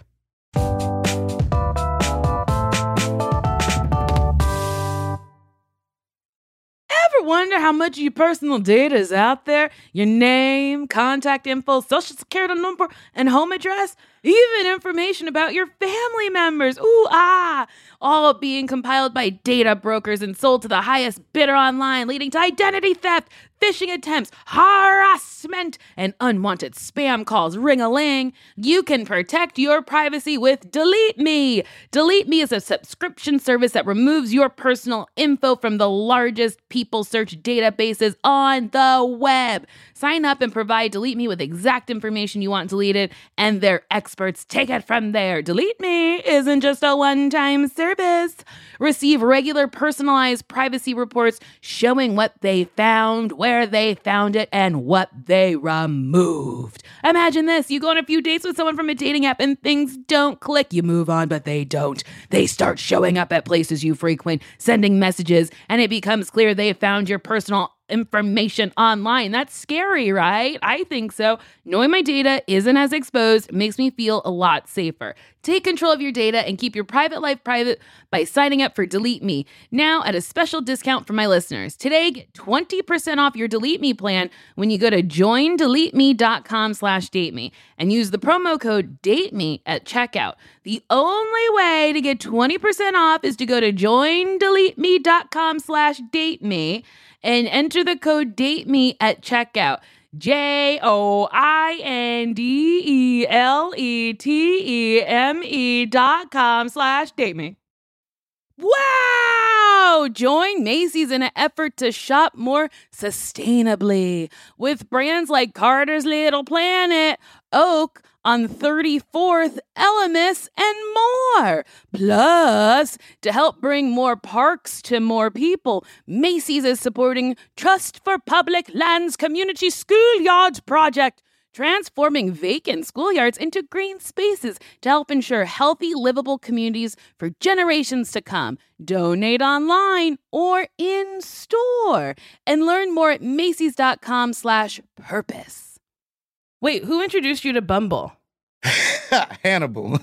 Ever wonder how much of your personal data is out there? Your name, contact info, social security number, and home address? Even information about your family members. Ooh, all being compiled by data brokers and sold to the highest bidder online, leading to identity theft, phishing attempts, harassment, and unwanted spam calls. Ring-a-ling. You can protect your privacy with Delete Me. Delete Me is a subscription service that removes your personal info from the largest people search databases on the web. Sign up and provide Delete Me with exact information you want deleted, and their expert experts take it from there. Delete Me isn't just a one-time service. Receive regular personalized privacy reports showing what they found, where they found it, and what they removed. Imagine this. You go on a few dates with someone from a dating app and things don't click. You move on, but they don't. They start showing up at places you frequent, sending messages, and it becomes clear they found your personal information online. That's scary, right? I think so. Knowing my data isn't as exposed makes me feel a lot safer. Take control of your data and keep your private life private by signing up for Delete Me now at a special discount for my listeners. Today, get 20% off your Delete Me plan when you go to joindeleteme.com/dateme and use the promo code DATEME at checkout. The only way to get 20% off is to go to joindeleteme.com/dateme and enter the code DATEME at checkout. JOINDELETEME.com/dateme. Wow! Join Macy's in an effort to shop more sustainably with brands like Carter's Little Planet, Oak on 34th, Elemis, and more. Plus, to help bring more parks to more people, Macy's is supporting Trust for Public Lands Community Schoolyards Project, transforming vacant schoolyards into green spaces to help ensure healthy, livable communities for generations to come. Donate online or in store and learn more at Macy's.com/purpose. Wait, who introduced you to Bumble? Hannibal.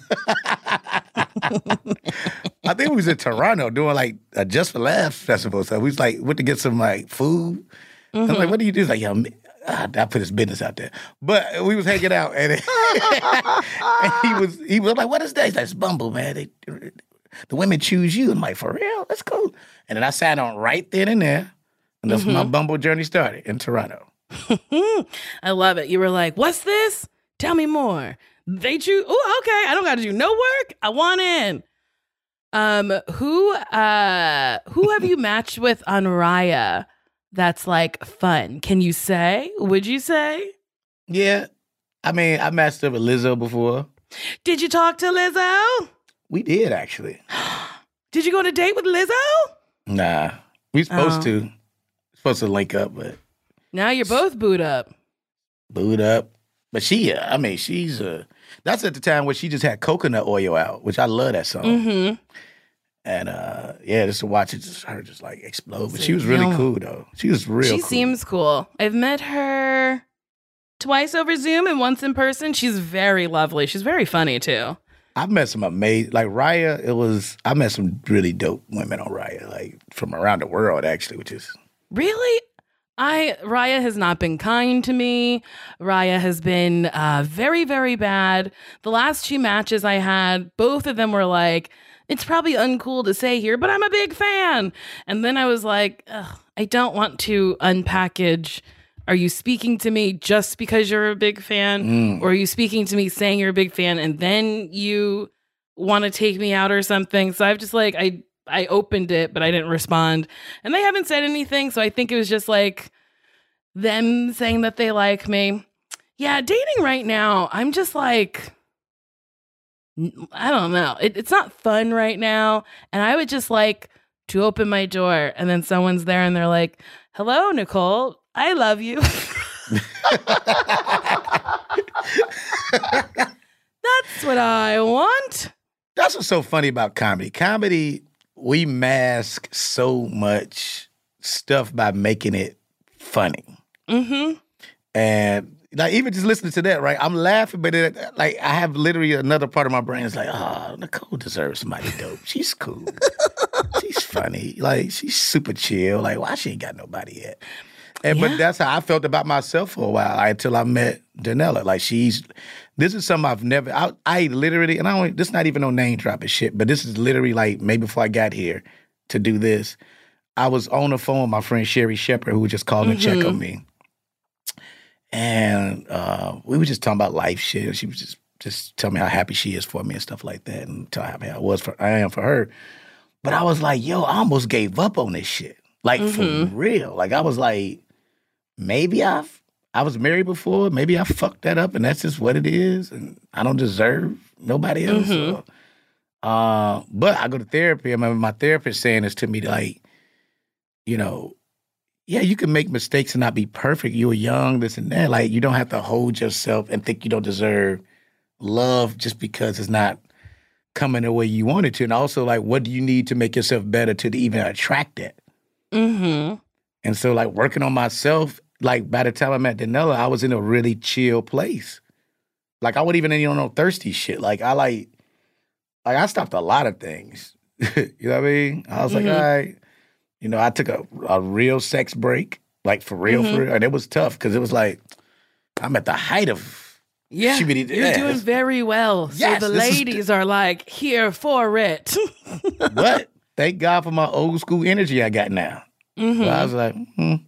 I think we was in Toronto doing like a Just for Laughs festival. So we was like, went to get some like food. I was like, what do you do? He's like, yo, I put his business out there. But we was hanging out and, and he was like, what is that? He's like, it's Bumble, man. The women choose you. I'm like, for real? That's cool. And then I sat on right then and there. And that's when my Bumble journey started in Toronto. I love it. You were like, what's this? Tell me more. They choose. Oh, okay. I don't got to do no work. I want in. Who have you matched with on Raya that's like fun? Can you say? Would you say? Yeah. I mean, I matched up with Lizzo before. Did you talk to Lizzo? We did, actually. Did you go on a date with Lizzo? Nah. We supposed to. Supposed to link up, but. Now you're both booed up. Booed up. But she's that's at the time where she just had coconut oil out, which I love that song. And just to watch it, her just like explode. But she was really cool though. She was real cool. She seems cool. I've met her twice over Zoom and once in person. She's very lovely. She's very funny too. I've met some amazing, like Raya, I met some really dope women on Raya, like from around the world actually, which is. Really? Raya has not been kind to me. Raya has been very, very bad. The last 2 matches I had, both of them were like, it's probably uncool to say here, but I'm a big fan. And then I was like, I don't want to unpackage. Are you speaking to me just because you're a big fan? Or are you speaking to me saying you're a big fan and then you want to take me out or something? So I've just like, I opened it, but I didn't respond. And they haven't said anything, so I think it was just like them saying that they like me. Yeah, dating right now, I'm just like, I don't know. It's not fun right now. And I would just like to open my door and then someone's there and they're like, hello, Nicole, I love you. That's what I want. That's what's so funny about comedy. Comedy, we mask so much stuff by making it funny. And like even just listening to that, right? I'm laughing, but like I have literally another part of my brain is like, oh, Nicole deserves somebody dope. She's cool. She's funny. Like she's super chill. Like why she ain't got nobody yet? But that's how I felt about myself for a while until I met Danella. Like this is something I've never, I literally, and this is not even no name dropping shit, but this is literally like maybe before I got here to do this, I was on the phone with my friend Sherry Shepard who just called and check on me. And we were just talking about life shit. She was just telling me how happy she is for me and stuff like that and tell how happy I am for her. But I was like, yo, I almost gave up on this shit. Like for real. Like I was like, maybe I've I was married before. Maybe I fucked that up, and that's just what it is, and I don't deserve nobody else. Mm-hmm. But I go to therapy. I remember my therapist saying this to me, like, you know, yeah, you can make mistakes and not be perfect. You were young, this and that. Like, you don't have to hold yourself and think you don't deserve love just because it's not coming the way you want it to. And also, like, what do you need to make yourself better to even attract that? Mm-hmm. And so, like, working on myself, like, by the time I met Danella, I was in a really chill place. Like, I wasn't even in no thirsty shit. Like, I stopped a lot of things. You know what I mean? I was like, all right. You know, I took a real sex break, like for real, and it was tough because it was like I'm at the height of you're doing very well. Yes, so the ladies are like here for it. But thank God for my old school energy I got now. So I was like,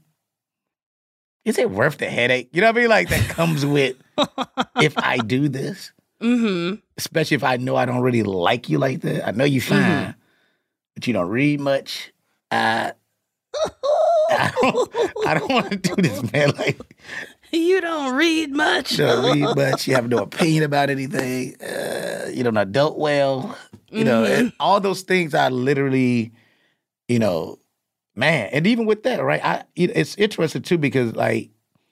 is it worth the headache? You know what I mean? Like that comes with if I do this, especially if I know I don't really like you like that. I know you fine, but you don't read much. I don't want to do this, man. Like you don't read much. You don't read much. You have no opinion about anything. You don't adult well. You know, and all those things. I literally, you know, man. And even with that, right? It's interesting too because like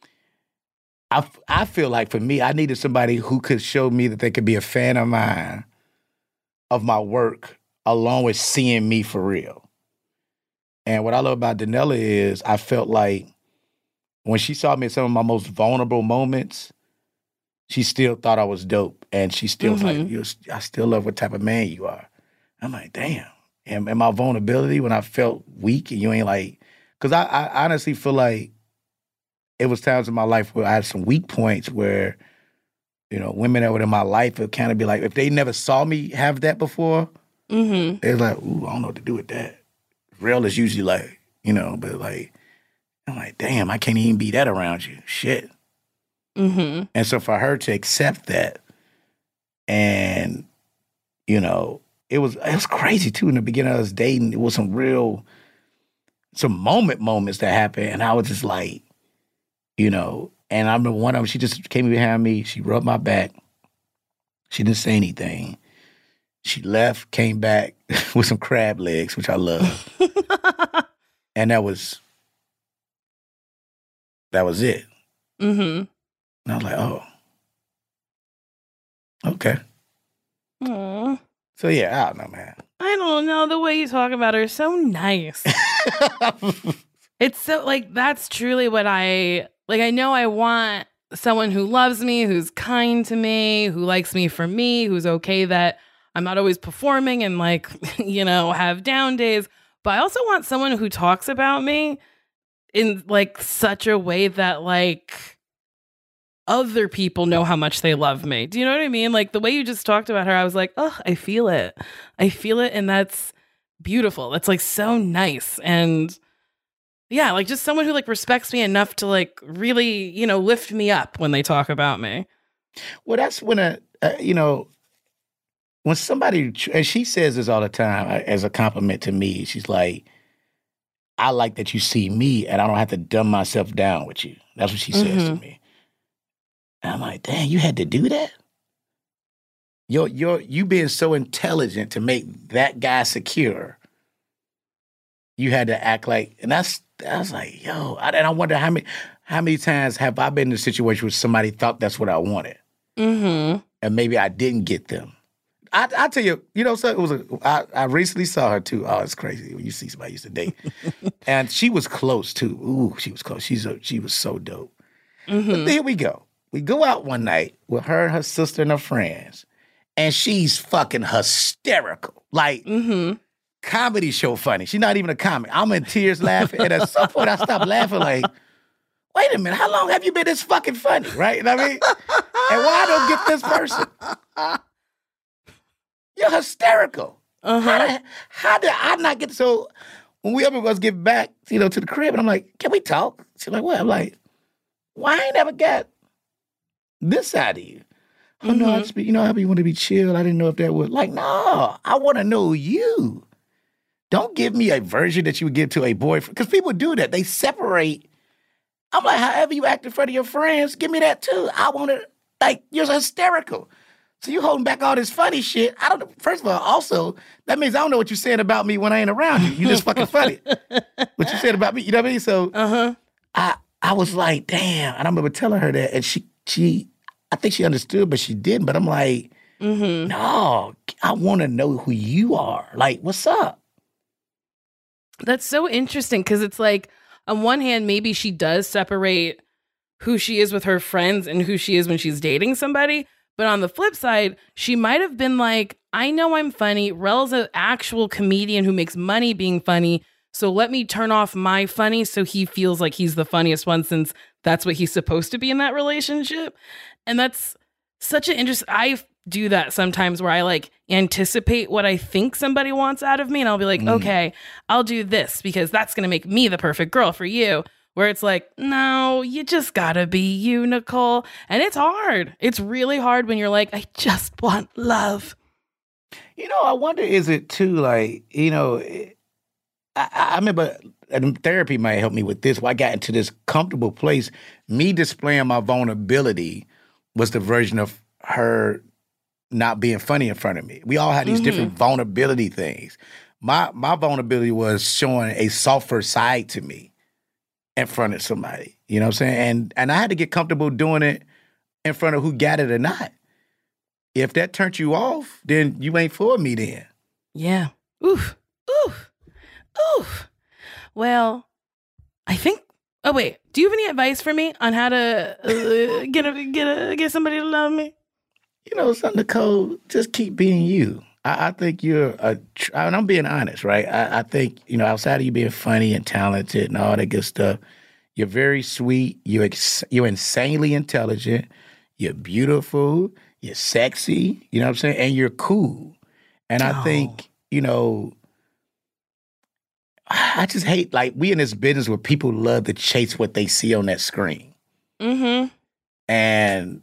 I feel like for me, I needed somebody who could show me that they could be a fan of mine, of my work, along with seeing me for real. And what I love about Danella is I felt like when she saw me in some of my most vulnerable moments, she still thought I was dope. And she still was like, I still love what type of man you are. I'm like, damn. And my vulnerability when I felt weak and you ain't like, because I honestly feel like it was times in my life where I had some weak points where, you know, women that were in my life would kind of be like, if they never saw me have that before, they're like, ooh, I don't know what to do with that. Real is usually like, you know, but like, I'm like, damn, I can't even be that around you. Shit. And so for her to accept that and, you know, it was crazy too in the beginning of us dating. It was some moments that happened. And I was just like, you know, and I remember one of them, she just came behind me. She rubbed my back. She didn't say anything. She left, came back with some crab legs, which I love. And that was it. And I was like, oh. Okay. Aww. So yeah, I don't know, man. I don't know. The way you talk about her is so nice. It's so like that's truly what I know I want someone who loves me, who's kind to me, who likes me for me, who's okay that I'm not always performing and like, you know, have down days. But I also want someone who talks about me in like such a way that like other people know how much they love me. Do you know what I mean? Like the way you just talked about her, I was like, oh, I feel it. And that's beautiful. That's like so nice. And yeah, like just someone who like respects me enough to like really, you know, lift me up when they talk about me. Well, that's when you know, when somebody, and she says this all the time as a compliment to me, she's like, I like that you see me and I don't have to dumb myself down with you. That's what she says to me. And I'm like, damn, you had to do that? You being so intelligent to make that guy secure, you had to act like, and I was like, yo, and I wonder how many times have I been in a situation where somebody thought that's what I wanted. And maybe I didn't get them. I tell you, you know, so it was I recently saw her too. Oh, it's crazy when you see somebody you used to date. And she was close too. Ooh, she was close. She was so dope. But here we go. We go out one night with her and her sister and her friends, and she's fucking hysterical. Like, comedy show funny. She's not even a comic. I'm in tears laughing, and at some point I stopped laughing like, wait a minute, how long have you been this fucking funny, right? You know what I mean? And why I don't get this person? You're hysterical. How did I not get so? When we ever was get back, you know, to the crib, and I'm like, can we talk? She's like, what? I'm like, why I ain't never got this side of you? Oh no, I just be, you know, how you want to be chill. I didn't know if that would like, no, I want to know you. Don't give me a version that you would give to a boyfriend. Because people do that. They separate I'm like, however you act in front of your friends, give me that too. I want to, like, you're hysterical. So you holding back all this funny shit. I don't know. First of all, also, that means I don't know what you're saying about me when I ain't around you. You just fucking funny. What you said about me, you know what I mean? So I was like, damn. And I remember telling her that, and she I think she understood, but she didn't. But I'm like, no, I want to know who you are. Like, what's up? That's so interesting because it's like, on one hand, maybe she does separate who she is with her friends and who she is when she's dating somebody. But on the flip side, she might have been like, I know I'm funny. Rel's an actual comedian who makes money being funny. So let me turn off my funny so he feels like he's the funniest one, since that's what he's supposed to be in that relationship. And that's such an interesting... I do that sometimes where I like anticipate what I think somebody wants out of me. And I'll be like, okay, I'll do this because that's going to make me the perfect girl for you. Where it's like, no, you just gotta be you, Nicole. And it's hard. It's really hard when you're like, I just want love. You know, I wonder, is it too, like, you know, I remember therapy might help me with this. When I got into this comfortable place, me displaying my vulnerability was the version of her not being funny in front of me. We all had these different vulnerability things. My vulnerability was showing a softer side to me in front of somebody. You know what I'm saying? And I had to get comfortable doing it in front of who got it or not. If that turned you off, then you ain't for me then. Yeah. Oof. Oof. Oof. Well, I think... Oh, wait. Do you have any advice for me on how to get somebody to love me? You know, son, Nicole, just keep being you. I think you're and I'm being honest, right? I think, you know, outside of you being funny and talented and all that good stuff, you're very sweet. You're insanely intelligent. You're beautiful. You're sexy. You know what I'm saying? And you're cool. And I think, you know, I just hate, like, we in this business where people love to chase what they see on that screen. And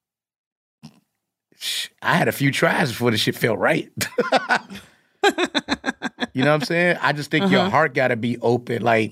I had a few tries before the shit felt right. You know what I'm saying? I just think your heart got to be open. Like,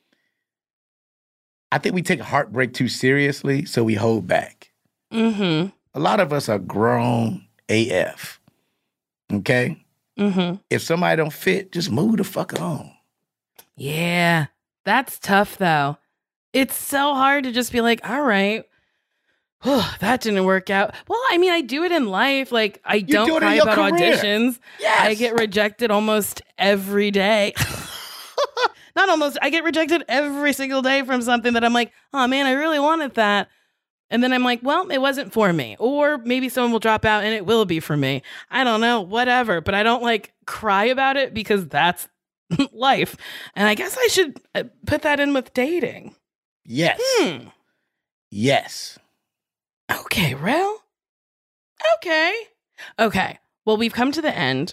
I think we take heartbreak too seriously, so we hold back. A lot of us are grown AF. Okay? If somebody don't fit, just move the fuck on. Yeah. That's tough, though. It's so hard to just be like, all right, that didn't work out. Well, I mean, I do it in life. Like, I don't cry about auditions. Yes. I get rejected almost every day. Not almost. I get rejected every single day from something that I'm like, oh, man, I really wanted that. And then I'm like, well, it wasn't for me. Or maybe someone will drop out and it will be for me. I don't know, whatever. But I don't like cry about it because that's life. And I guess I should put that in with dating. Yes. Yes. Okay, Rel. Okay. Well, we've come to the end.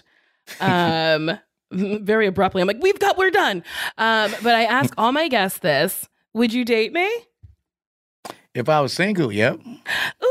Very abruptly. I'm like, we're done. But I ask all my guests this. Would you date me? If I was single, yep. Ooh,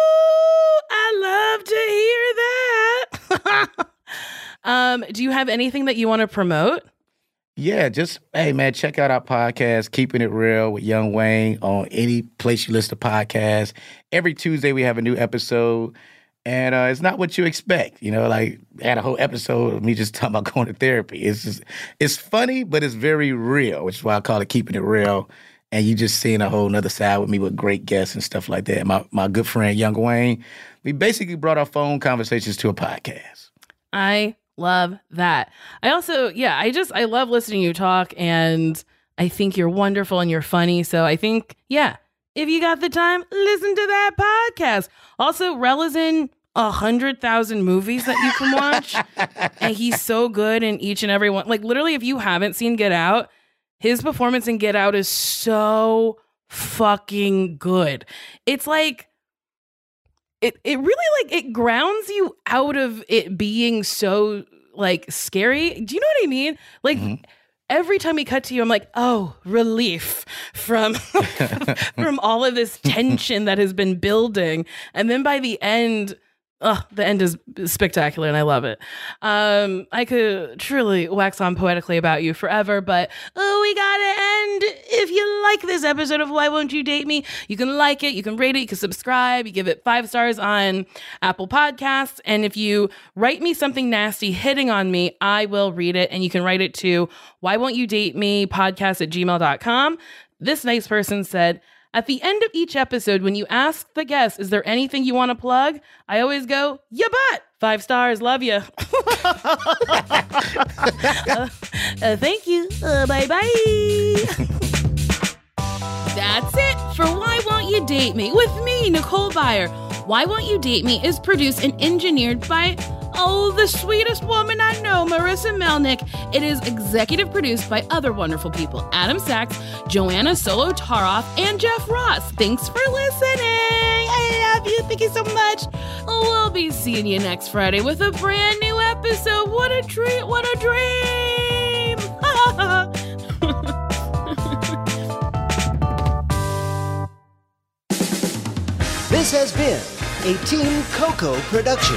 I love to hear that. Do you have anything that you want to promote? Yeah, just, hey, man, check out our podcast, Keeping It Real with Young Wayne, on any place you listen to podcasts. Every Tuesday we have a new episode, and it's not what you expect. You know, like, I had a whole episode of me just talking about going to therapy. It's funny, but it's very real, which is why I call it Keeping It Real. And you just seeing a whole nother side with me with great guests and stuff like that. My good friend, Young Wayne, we basically brought our phone conversations to a podcast. I love that. I also, I love listening to you talk, and I think you're wonderful and you're funny. So I think, if you got the time, listen to that podcast. Also, Rel is in 100,000 movies that you can watch. And he's so good in each and every one. Like, literally, if you haven't seen Get Out, his performance in Get Out is so fucking good. It's like, it really, like, it grounds you out of it being so, like, scary. Do you know what I mean? Like, every time we cut to you, I'm like, oh, relief from from all of this tension that has been building. And then by the end, The end is spectacular and I love it. I could truly wax on poetically about you forever, but we gotta end. If you like this episode of Why Won't You Date Me, you can like it, you can rate it, you can subscribe, you give it 5 stars on Apple Podcasts, and if you write me something nasty hitting on me, I will read it, and you can write it to whywon'tyoudate.me@gmail.com. This nice person said, at the end of each episode, when you ask the guest, is there anything you want to plug? I always go, ya butt. 5 stars. Love you. Thank you. Bye-bye. That's it for Why Won't You Date Me with me, Nicole Byer. Why Won't You Date Me is produced and engineered by the sweetest woman I know, Marissa Melnick. It is executive produced by other wonderful people, Adam Sachs, Joanna Solotaroff, and Jeff Ross. Thanks for listening. I love you. Thank you so much. We'll be seeing you next Friday with a brand new episode. What a treat. What a dream. This has been a Team Coco production.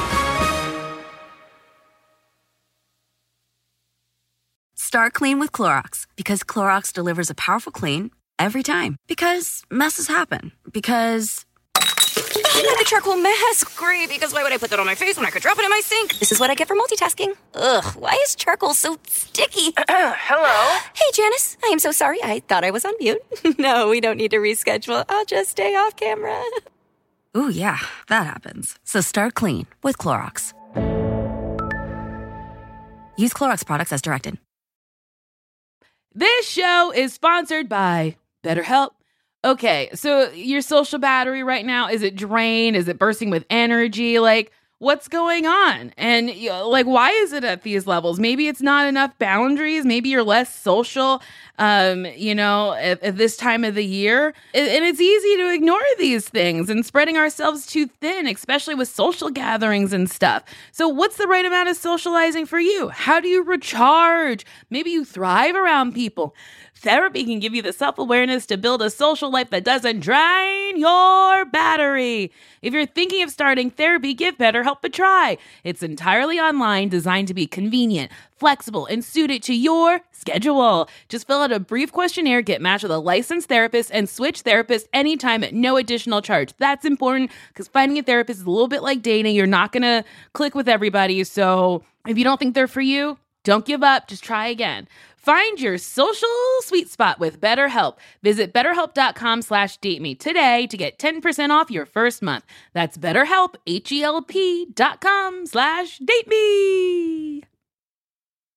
Start clean with Clorox, because Clorox delivers a powerful clean every time. Because messes happen. Because the charcoal mask. Great, because why would I put that on my face when I could drop it in my sink? This is what I get for multitasking. Ugh, why is charcoal so sticky? Hello? Hey, Janice. I am so sorry. I thought I was on mute. No, we don't need to reschedule. I'll just stay off camera. Ooh, yeah, that happens. So start clean with Clorox. Use Clorox products as directed. This show is sponsored by BetterHelp. Okay, so your social battery right now, is it drained? Is it bursting with energy? Like, what's going on? And why is it at these levels? Maybe it's not enough boundaries. Maybe you're less social, at this time of the year. And it's easy to ignore these things and spreading ourselves too thin, especially with social gatherings and stuff. So what's the right amount of socializing for you? How do you recharge? Maybe you thrive around people. Therapy can give you the self-awareness to build a social life that doesn't drain your battery. If you're thinking of starting therapy, give BetterHelp a try. It's entirely online, designed to be convenient, flexible, and suited to your schedule. Just fill out a brief questionnaire, get matched with a licensed therapist, and switch therapists anytime at no additional charge. That's important because finding a therapist is a little bit like dating. You're not going to click with everybody. So if you don't think they're for you, don't give up. Just try again. Find your social sweet spot with BetterHelp. Visit BetterHelp.com/dateme today to get 10% off your first month. That's BetterHelp, HELP.com/dateme.